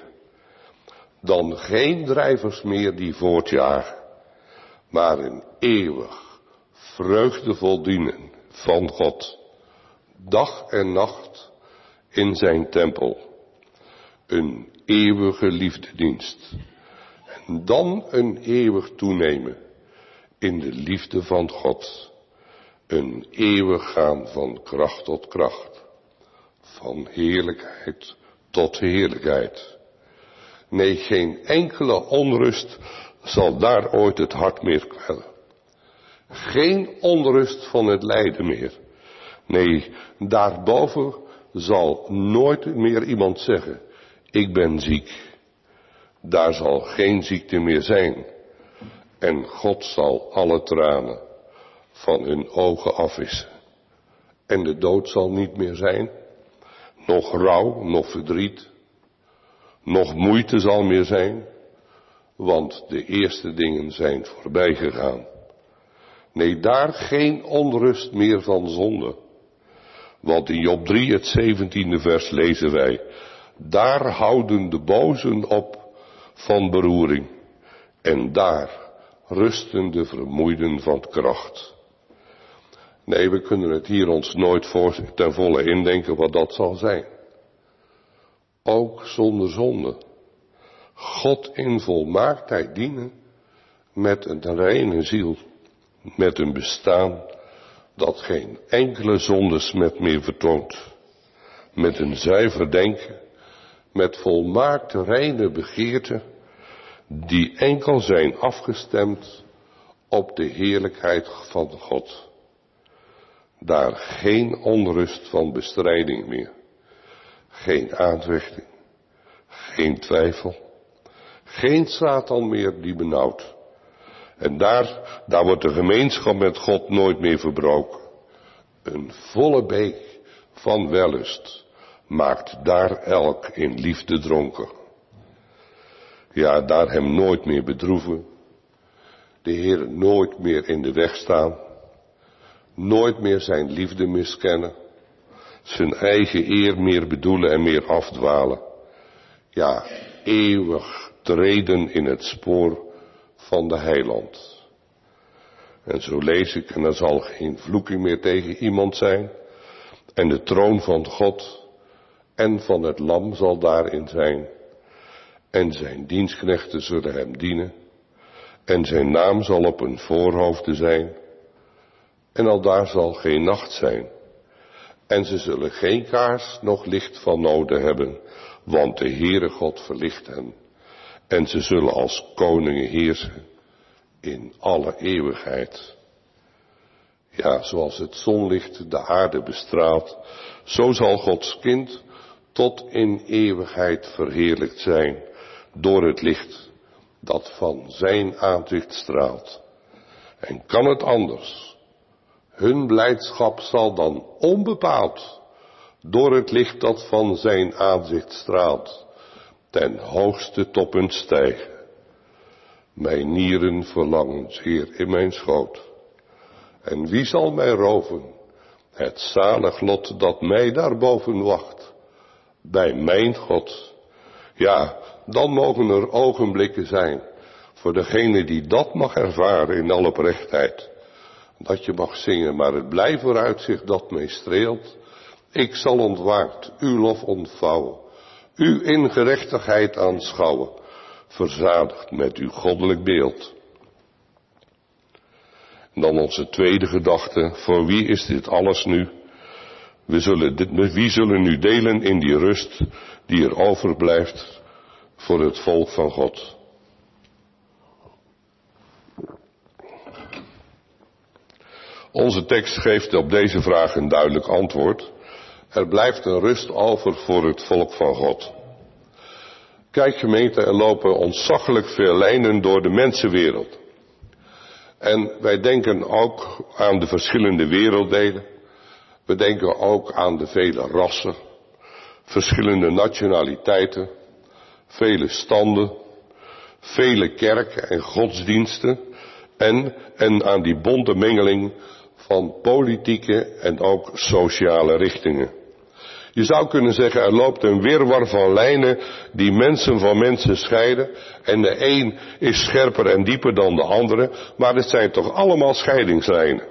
Dan geen drijvers meer die voortjagen, maar een eeuwig vreugdevol dienen van God, dag en nacht in zijn tempel. Een eeuwige liefdedienst. En dan een eeuwig toenemen in de liefde van God. Een eeuwig gaan van kracht tot kracht. Van heerlijkheid tot heerlijkheid. Nee, geen enkele onrust zal daar ooit het hart meer kwellen. Geen onrust van het lijden meer. Nee, daarboven zal nooit meer iemand zeggen, ik ben ziek. Daar zal geen ziekte meer zijn. En God zal alle tranen van hun ogen afwissen. En de dood zal niet meer zijn. Nog rouw, nog verdriet. Nog moeite zal meer zijn. Want de eerste dingen zijn voorbij gegaan. Nee, daar geen onrust meer van zonde. Want in Job drie, het zeventiende vers lezen wij. Daar houden de bozen op van beroering. En daar rusten de vermoeiden van kracht. Nee, we kunnen het hier ons nooit voor ten volle indenken wat dat zal zijn. Ook zonder zonde. God in volmaaktheid dienen met een reine ziel. Met een bestaan dat geen enkele zondesmet meer vertoont. Met een zuiver denken. Met volmaakt reine begeerten. Die enkel zijn afgestemd op de heerlijkheid van God. Daar geen onrust van bestrijding meer. Geen aanvechting. Geen twijfel. Geen Satan meer die benauwt. En daar, daar wordt de gemeenschap met God nooit meer verbroken. Een volle beek van wellust maakt daar elk in liefde dronken. Ja, daar hem nooit meer bedroeven. De Heer nooit meer in de weg staan. Nooit meer zijn liefde miskennen. Zijn eigen eer meer bedoelen en meer afdwalen. Ja, eeuwig treden in het spoor van de heiland. En zo lees ik, en er zal geen vloeking meer tegen iemand zijn. En de troon van God en van het lam zal daarin zijn. En zijn dienstknechten zullen hem dienen. En zijn naam zal op hun voorhoofden zijn. En aldaar zal geen nacht zijn. En ze zullen geen kaars noch licht van noden hebben. Want de Heere God verlicht hen. En ze zullen als koningen heersen in alle eeuwigheid. Ja, zoals het zonlicht de aarde bestraalt, zo zal Gods kind tot in eeuwigheid verheerlijkt zijn door het licht dat van zijn aanzicht straalt. En kan het anders? Hun blijdschap zal dan onbepaald door het licht dat van zijn aanzicht straalt ten hoogste toppunt stijgen. Mijn nieren verlangen zeer in mijn schoot. En wie zal mij roven? Het zalig lot dat mij daarboven wacht. Bij mijn God. Ja, dan mogen er ogenblikken zijn. Voor degene die dat mag ervaren in alle oprechtheid. Dat je mag zingen, maar het blij vooruitzicht dat mij streelt. Ik zal ontwaakt uw lof ontvouwen. Uw in gerechtigheid aanschouwen. Verzadigd met uw goddelijk beeld. En dan onze tweede gedachte. Voor wie is dit alles nu? We zullen dit, wie zullen nu delen in die rust die er overblijft voor het volk van God? Onze tekst geeft op deze vraag een duidelijk antwoord. Er blijft een rust over voor het volk van God. Kijk gemeente, er lopen ontzaglijk veel lijnen door de mensenwereld. En wij denken ook aan de verschillende werelddelen. We denken ook aan de vele rassen, verschillende nationaliteiten, vele standen, vele kerken en godsdiensten en, en aan die bonte mengeling van politieke en ook sociale richtingen. Je zou kunnen zeggen, er loopt een wirwar van lijnen die mensen van mensen scheiden. En de een is scherper en dieper dan de andere, maar het zijn toch allemaal scheidingslijnen.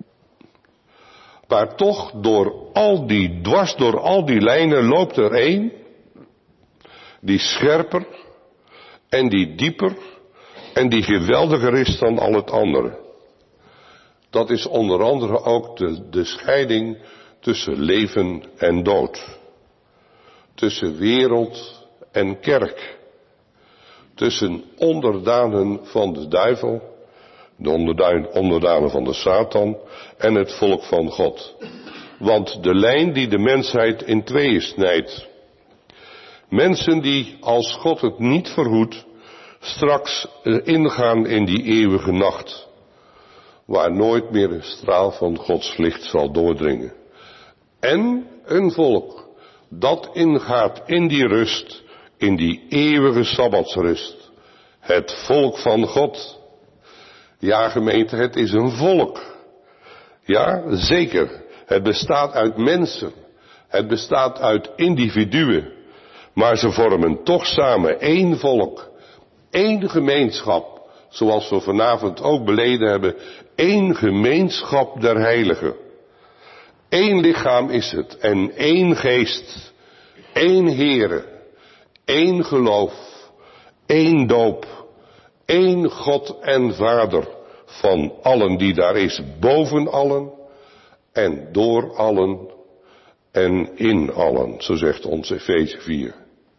Maar toch, door al die, dwars door al die lijnen loopt er één, die scherper en die dieper en die geweldiger is dan al het andere. Dat is onder andere ook de, de scheiding tussen leven en dood. Tussen wereld en kerk. Tussen onderdanen van de duivel, de onderdanen van de Satan en het volk van God. Want de lijn die de mensheid in tweeën snijdt. Mensen die, als God het niet verhoedt, straks ingaan in die eeuwige nacht. Waar nooit meer een straal van Gods licht zal doordringen. En een volk dat ingaat in die rust, in die eeuwige sabbatsrust. Het volk van God. Ja gemeente, het is een volk. Ja, zeker. Het bestaat uit mensen. Het bestaat uit individuen. Maar ze vormen toch samen één volk. Één gemeenschap. Zoals we vanavond ook beleden hebben. Één gemeenschap der heiligen. Eén lichaam is het en één geest, één Heere, één geloof, één doop, één God en Vader van allen die daar is, boven allen en door allen en in allen, zo zegt ons Efeze vier.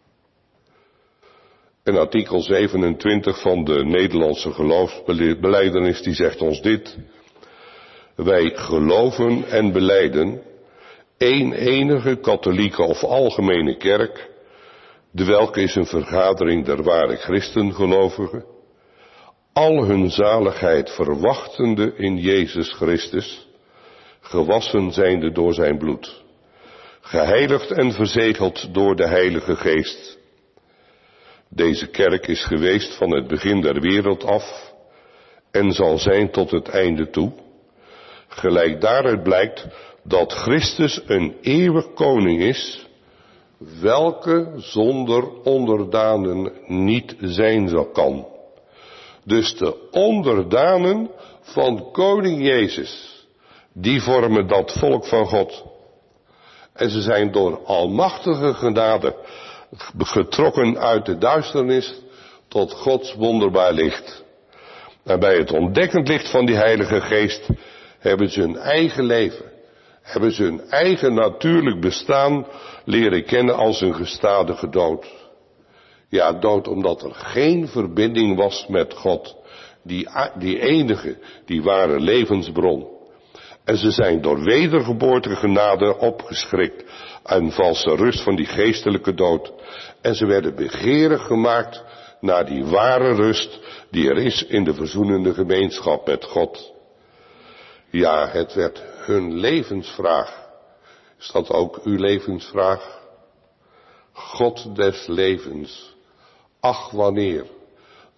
En artikel zevenentwintig van de Nederlandse geloofsbelijdenis die zegt ons dit. Wij geloven en belijden één enige katholieke of algemene kerk, de welke is een vergadering der ware christengelovigen, al hun zaligheid verwachtende in Jezus Christus, gewassen zijnde door zijn bloed, geheiligd en verzegeld door de Heilige Geest. Deze kerk is geweest van het begin der wereld af en zal zijn tot het einde toe. Gelijk daaruit blijkt dat Christus een eeuwig koning is, welke zonder onderdanen niet zijn kan. Dus de onderdanen van koning Jezus, die vormen dat volk van God. En ze zijn door almachtige genade getrokken uit de duisternis tot Gods wonderbaar licht. En bij het ontdekkend licht van die Heilige Geest hebben ze hun eigen leven, hebben ze hun eigen natuurlijk bestaan leren kennen als een gestadige dood. Ja, dood omdat er geen verbinding was met God, die, die enige, die ware levensbron. En ze zijn door wedergeboorte genade opgeschrikt aan valse rust van die geestelijke dood. En ze werden begeerig gemaakt naar die ware rust die er is in de verzoenende gemeenschap met God. Ja, het werd hun levensvraag. Is dat ook uw levensvraag? God des levens. Ach, wanneer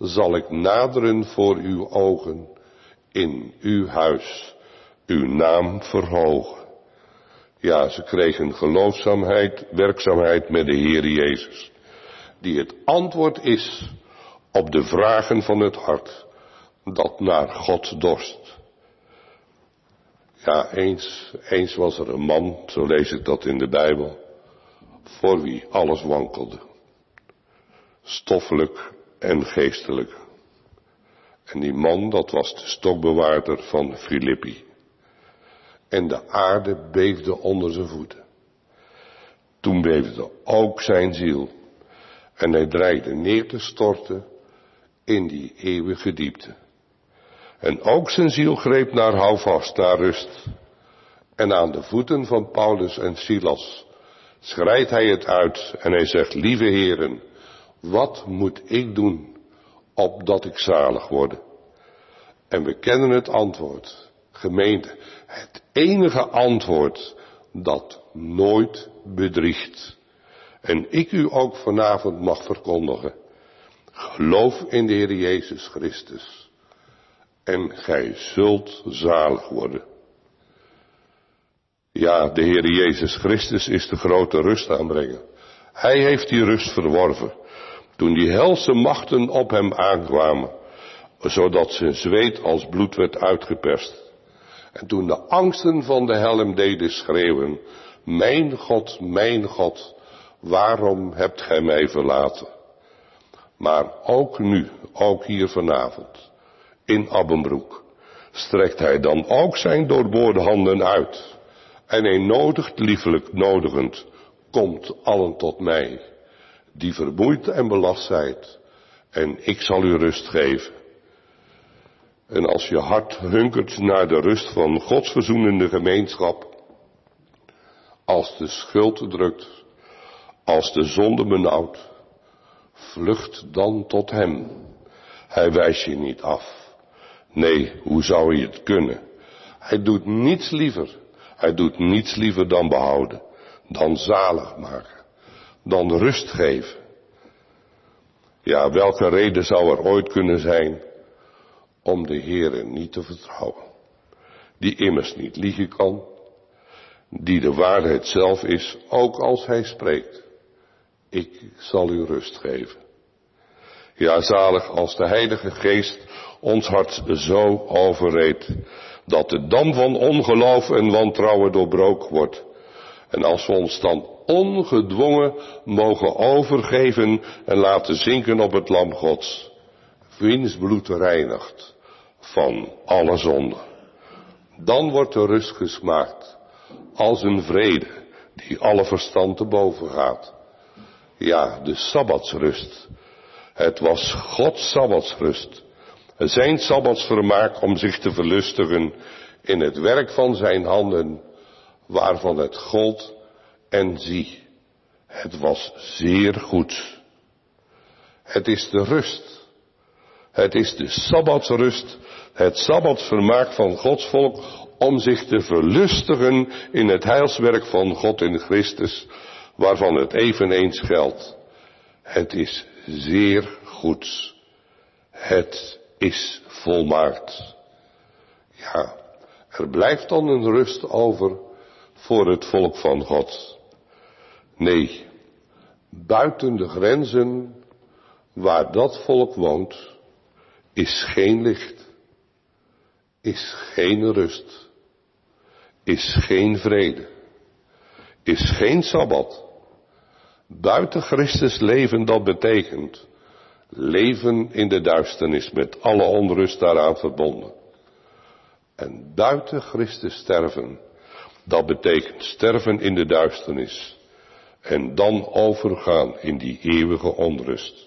zal ik naderen voor uw ogen, in uw huis uw naam verhogen. Ja, ze kregen geloofzaamheid, werkzaamheid met de Heer Jezus, die het antwoord is op de vragen van het hart, dat naar God dorst. Ja, eens, eens was er een man, zo lees ik dat in de Bijbel, voor wie alles wankelde. Stoffelijk en geestelijk. En die man, dat was de stokbewaarder van Filippi. En de aarde beefde onder zijn voeten. Toen beefde ook zijn ziel. En hij dreigde neer te storten in die eeuwige diepte. En ook zijn ziel greep naar houvast, naar rust. En aan de voeten van Paulus en Silas schreit hij het uit en hij zegt, lieve heren, wat moet ik doen, opdat ik zalig worde? En we kennen het antwoord, gemeente, het enige antwoord dat nooit bedriegt. En ik u ook vanavond mag verkondigen, geloof in de Heer Jezus Christus en gij zult zalig worden. Ja, de Heer Jezus Christus is de grote rust aanbrengen. Hij heeft die rust verworven. Toen die helse machten op hem aankwamen, zodat zijn zweet als bloed werd uitgeperst. En toen de angsten van de hel hem deden schreeuwen, mijn God, mijn God, waarom hebt gij mij verlaten? Maar ook nu, ook hier vanavond, in Abbenbroek, strekt hij dan ook zijn doorboorde handen uit. En hij nodigt liefelijk nodigend, komt allen tot mij, die vermoeid en belast zijt, en ik zal u rust geven. En als je hart hunkert naar de rust van Gods verzoenende gemeenschap, als de schuld drukt, als de zonde benauwt, vlucht dan tot hem. Hij wijst je niet af. Nee, hoe zou hij het kunnen? Hij doet niets liever. Hij doet niets liever dan behouden, dan zalig maken, dan rust geven. Ja, welke reden zou er ooit kunnen zijn om de Heere niet te vertrouwen? Die immers niet liegen kan, die de waarheid zelf is, ook als hij spreekt. Ik zal u rust geven. Ja, zalig als de Heilige Geest ons hart zo overreed, dat de dam van ongeloof en wantrouwen doorbroken wordt. En als we ons dan ongedwongen mogen overgeven en laten zinken op het lam Gods, wiens bloed reinigt van alle zonde. Dan wordt de rust gesmaakt als een vrede die alle verstand te boven gaat. Ja, de sabbatsrust. Het was Gods sabbatsrust. Zijn sabbatsvermaak om zich te verlustigen in het werk van zijn handen, waarvan het gold en zie, het was zeer goed. Het is de rust. Het is de sabbatsrust, het sabbatsvermaak van Gods volk om zich te verlustigen in het heilswerk van God in Christus, waarvan het eveneens geldt. Het is zeer goed. Het is volmaakt. Ja, er blijft dan een rust over voor het volk van God. Nee, buiten de grenzen waar dat volk woont, is geen licht, is geen rust, is geen vrede, is geen sabbat. Buiten Christus leven, dat betekent leven in de duisternis met alle onrust daaraan verbonden. En buiten Christus sterven, dat betekent sterven in de duisternis en dan overgaan in die eeuwige onrust.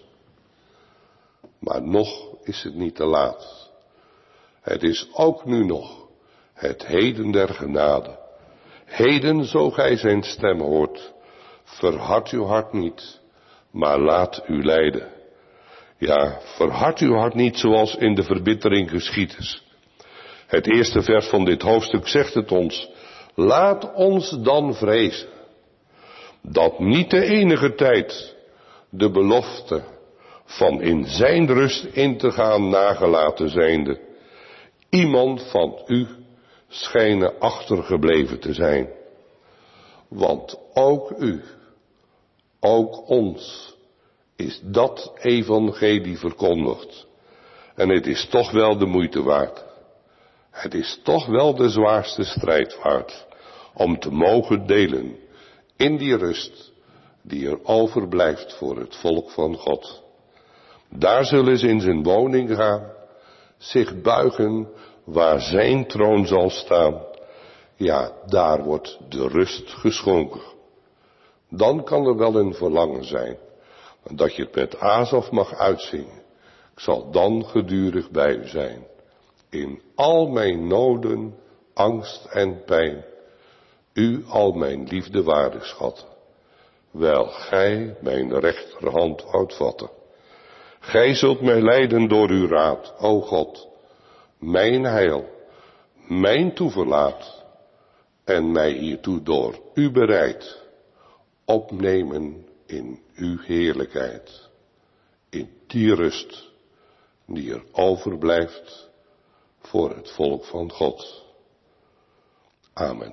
Maar nog is het niet te laat. Het is ook nu nog het heden der genade. Heden, zo gij zijn stem hoort, verhard uw hart niet, maar laat u leiden. Ja, verhard uw hart niet zoals in de verbittering geschied is. Het eerste vers van dit hoofdstuk zegt het ons. Laat ons dan vrezen, dat niet de enige tijd de belofte van in zijn rust in te gaan nagelaten zijnde, iemand van u schijnen achtergebleven te zijn. Want ook u, ook ons, is dat evangelie verkondigd. En het is toch wel de moeite waard. Het is toch wel de zwaarste strijd waard om te mogen delen in die rust die er overblijft voor het volk van God. Daar zullen ze in zijn woning gaan, zich buigen waar zijn troon zal staan. Ja, daar wordt de rust geschonken. Dan kan er wel een verlangen zijn, dat je het met Asaf mag uitzingen. Ik zal dan gedurig bij u zijn. In al mijn noden, angst en pijn, u al mijn liefde waardig schat. Wel gij mijn rechterhand woudt vatten. Gij zult mij leiden door uw raad, o God, mijn heil, mijn toeverlaat, en mij hiertoe door u bereid, opnemen in uw heerlijkheid, in die rust die er overblijft voor het volk van God. Amen.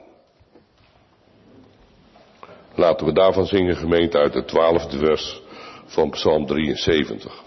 Laten we daarvan zingen, gemeente, uit het twaalfde vers van Psalm drieënzeventig.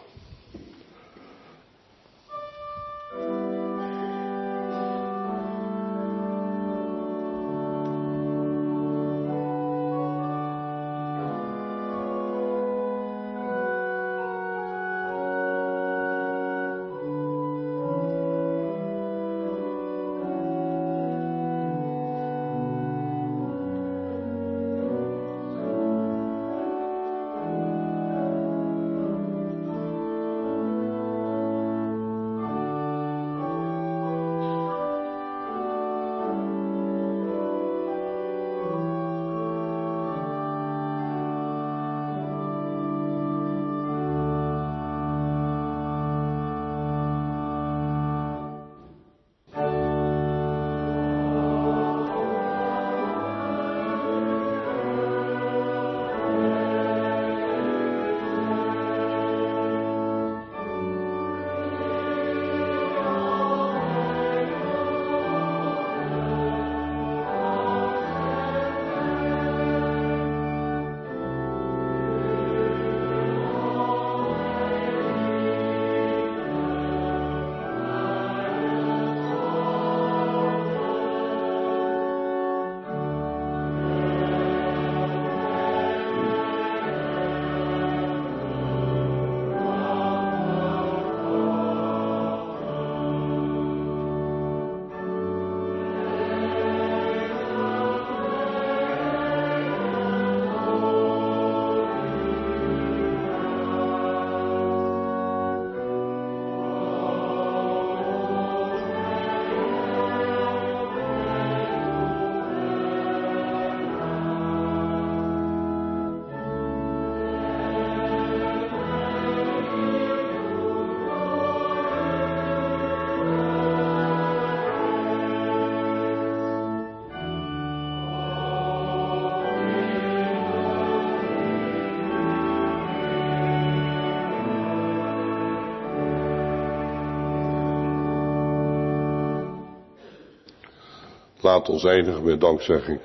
Laat ons eindigen met dankzegging.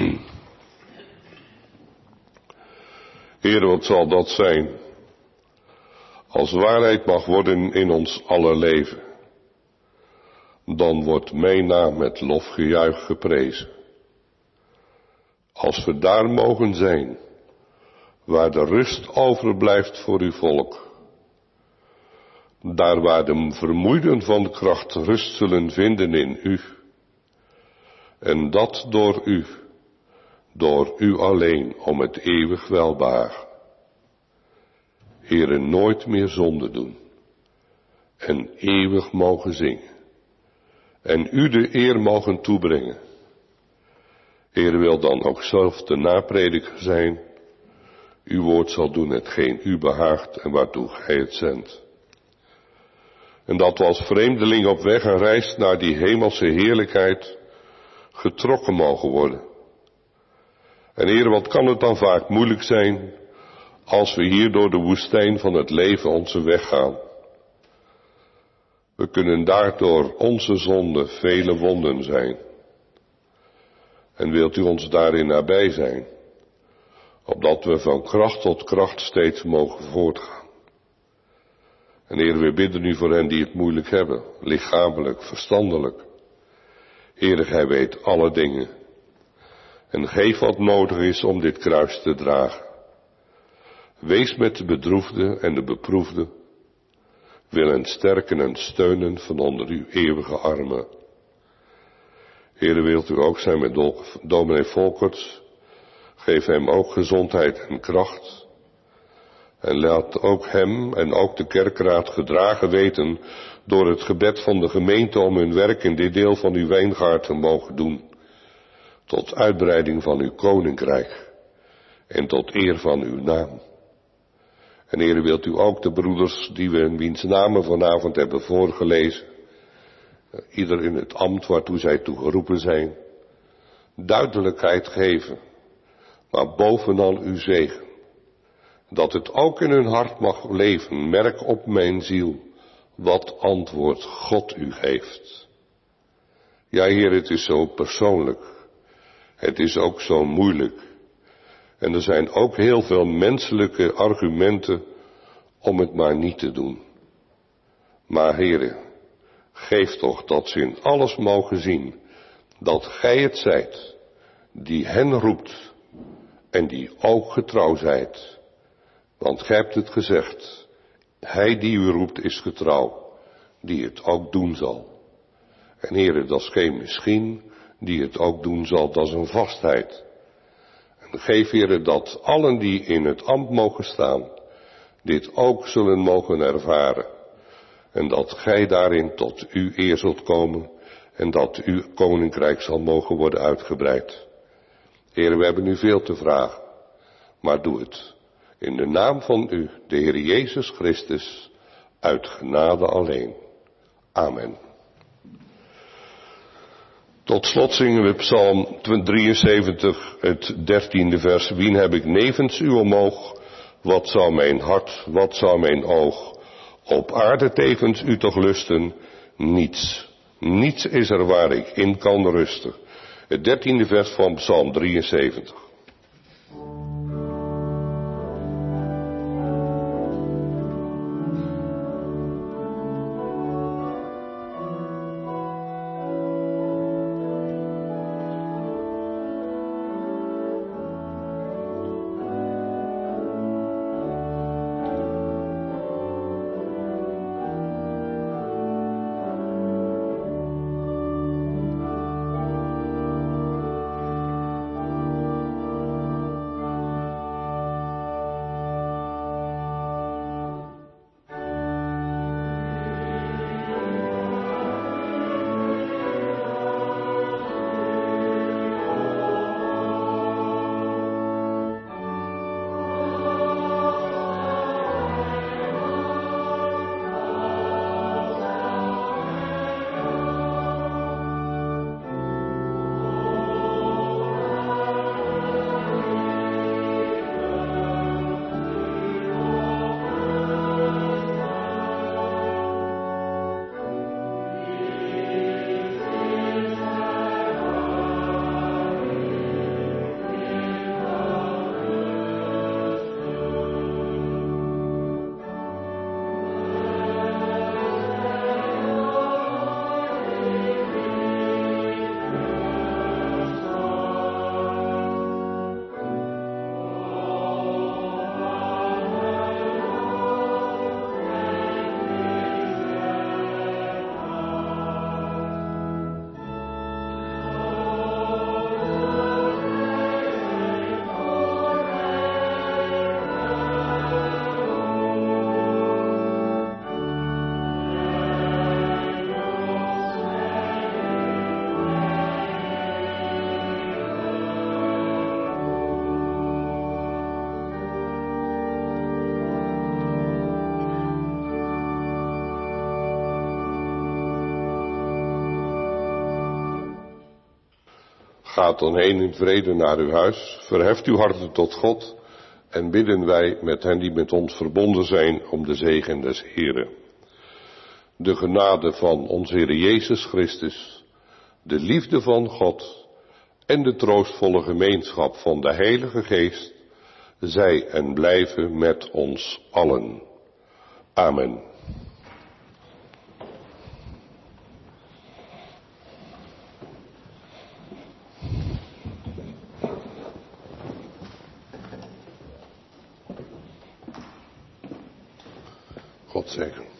Heer, wat zal dat zijn, als waarheid mag worden in ons aller leven, dan wordt mijn naam met lofgejuich geprezen. Als we daar mogen zijn, waar de rust overblijft voor uw volk, daar waar de vermoeiden van kracht rust zullen vinden in u, en dat door u, door u alleen, om het eeuwig welbehagen. Heere, nooit meer zonde doen, en eeuwig mogen zingen, en u de eer mogen toebrengen. Heere, wil dan ook zelf de naprediker zijn. Uw woord zal doen hetgeen u behaagt en waartoe gij het zendt. En dat we als vreemdeling op weg en reis naar die hemelse heerlijkheid getrokken mogen worden. En Heer, wat kan het dan vaak moeilijk zijn als we hier door de woestijn van het leven onze weg gaan. We kunnen daardoor onze zonde vele wonden zijn. En wilt u ons daarin nabij zijn, opdat we van kracht tot kracht steeds mogen voortgaan. En Heer, we bidden u voor hen die het moeilijk hebben, lichamelijk, verstandelijk. Heer, Gij weet alle dingen. En geef wat nodig is om dit kruis te dragen. Wees met de bedroefde en de beproefde. Wil hen sterken en steunen van onder uw eeuwige armen. Heer, wilt u ook zijn met dominee Volkerts. Geef hem ook gezondheid en kracht. En laat ook hem en ook de kerkraad gedragen weten door het gebed van de gemeente om hun werk in dit deel van uw wijngaard te mogen doen. Tot uitbreiding van uw koninkrijk en tot eer van uw naam. En Heer, wilt u ook de broeders die we in wiens namen vanavond hebben voorgelezen, ieder in het ambt waartoe zij toe geroepen zijn, duidelijkheid geven, maar bovenal uw zegen. Dat het ook in hun hart mag leven. Merk op mijn ziel wat antwoord God u geeft. Ja, Heer, het is zo persoonlijk. Het is ook zo moeilijk. En er zijn ook heel veel menselijke argumenten om het maar niet te doen. Maar Heer, geef toch dat ze in alles mogen zien dat Gij het zijt die hen roept en die ook getrouw zijt. Want gij hebt het gezegd, hij die u roept is getrouw, die het ook doen zal. En Heere, dat is geen misschien, die het ook doen zal, dat is een vastheid. En geef Heere dat allen die in het ambt mogen staan, dit ook zullen mogen ervaren. En dat gij daarin tot uw eer zult komen en dat uw koninkrijk zal mogen worden uitgebreid. Heere, we hebben u veel te vragen, maar doe het. In de naam van u, de Heer Jezus Christus, uit genade alleen. Amen. Tot slot zingen we Psalm drieënzeventig, het dertiende vers. Wien heb ik nevens u omhoog? Wat zou mijn hart, wat zou mijn oog op aarde tevens u toch lusten? Niets. Niets is er waar ik in kan rusten. Het dertiende vers van Psalm drieënzeventig. Gaat dan heen in vrede naar uw huis, verheft uw harten tot God en bidden wij met hen die met ons verbonden zijn om de zegen des Heren. De genade van onze Heer Jezus Christus, de liefde van God en de troostvolle gemeenschap van de Heilige Geest, zij en blijven met ons allen. Amen. God zegen.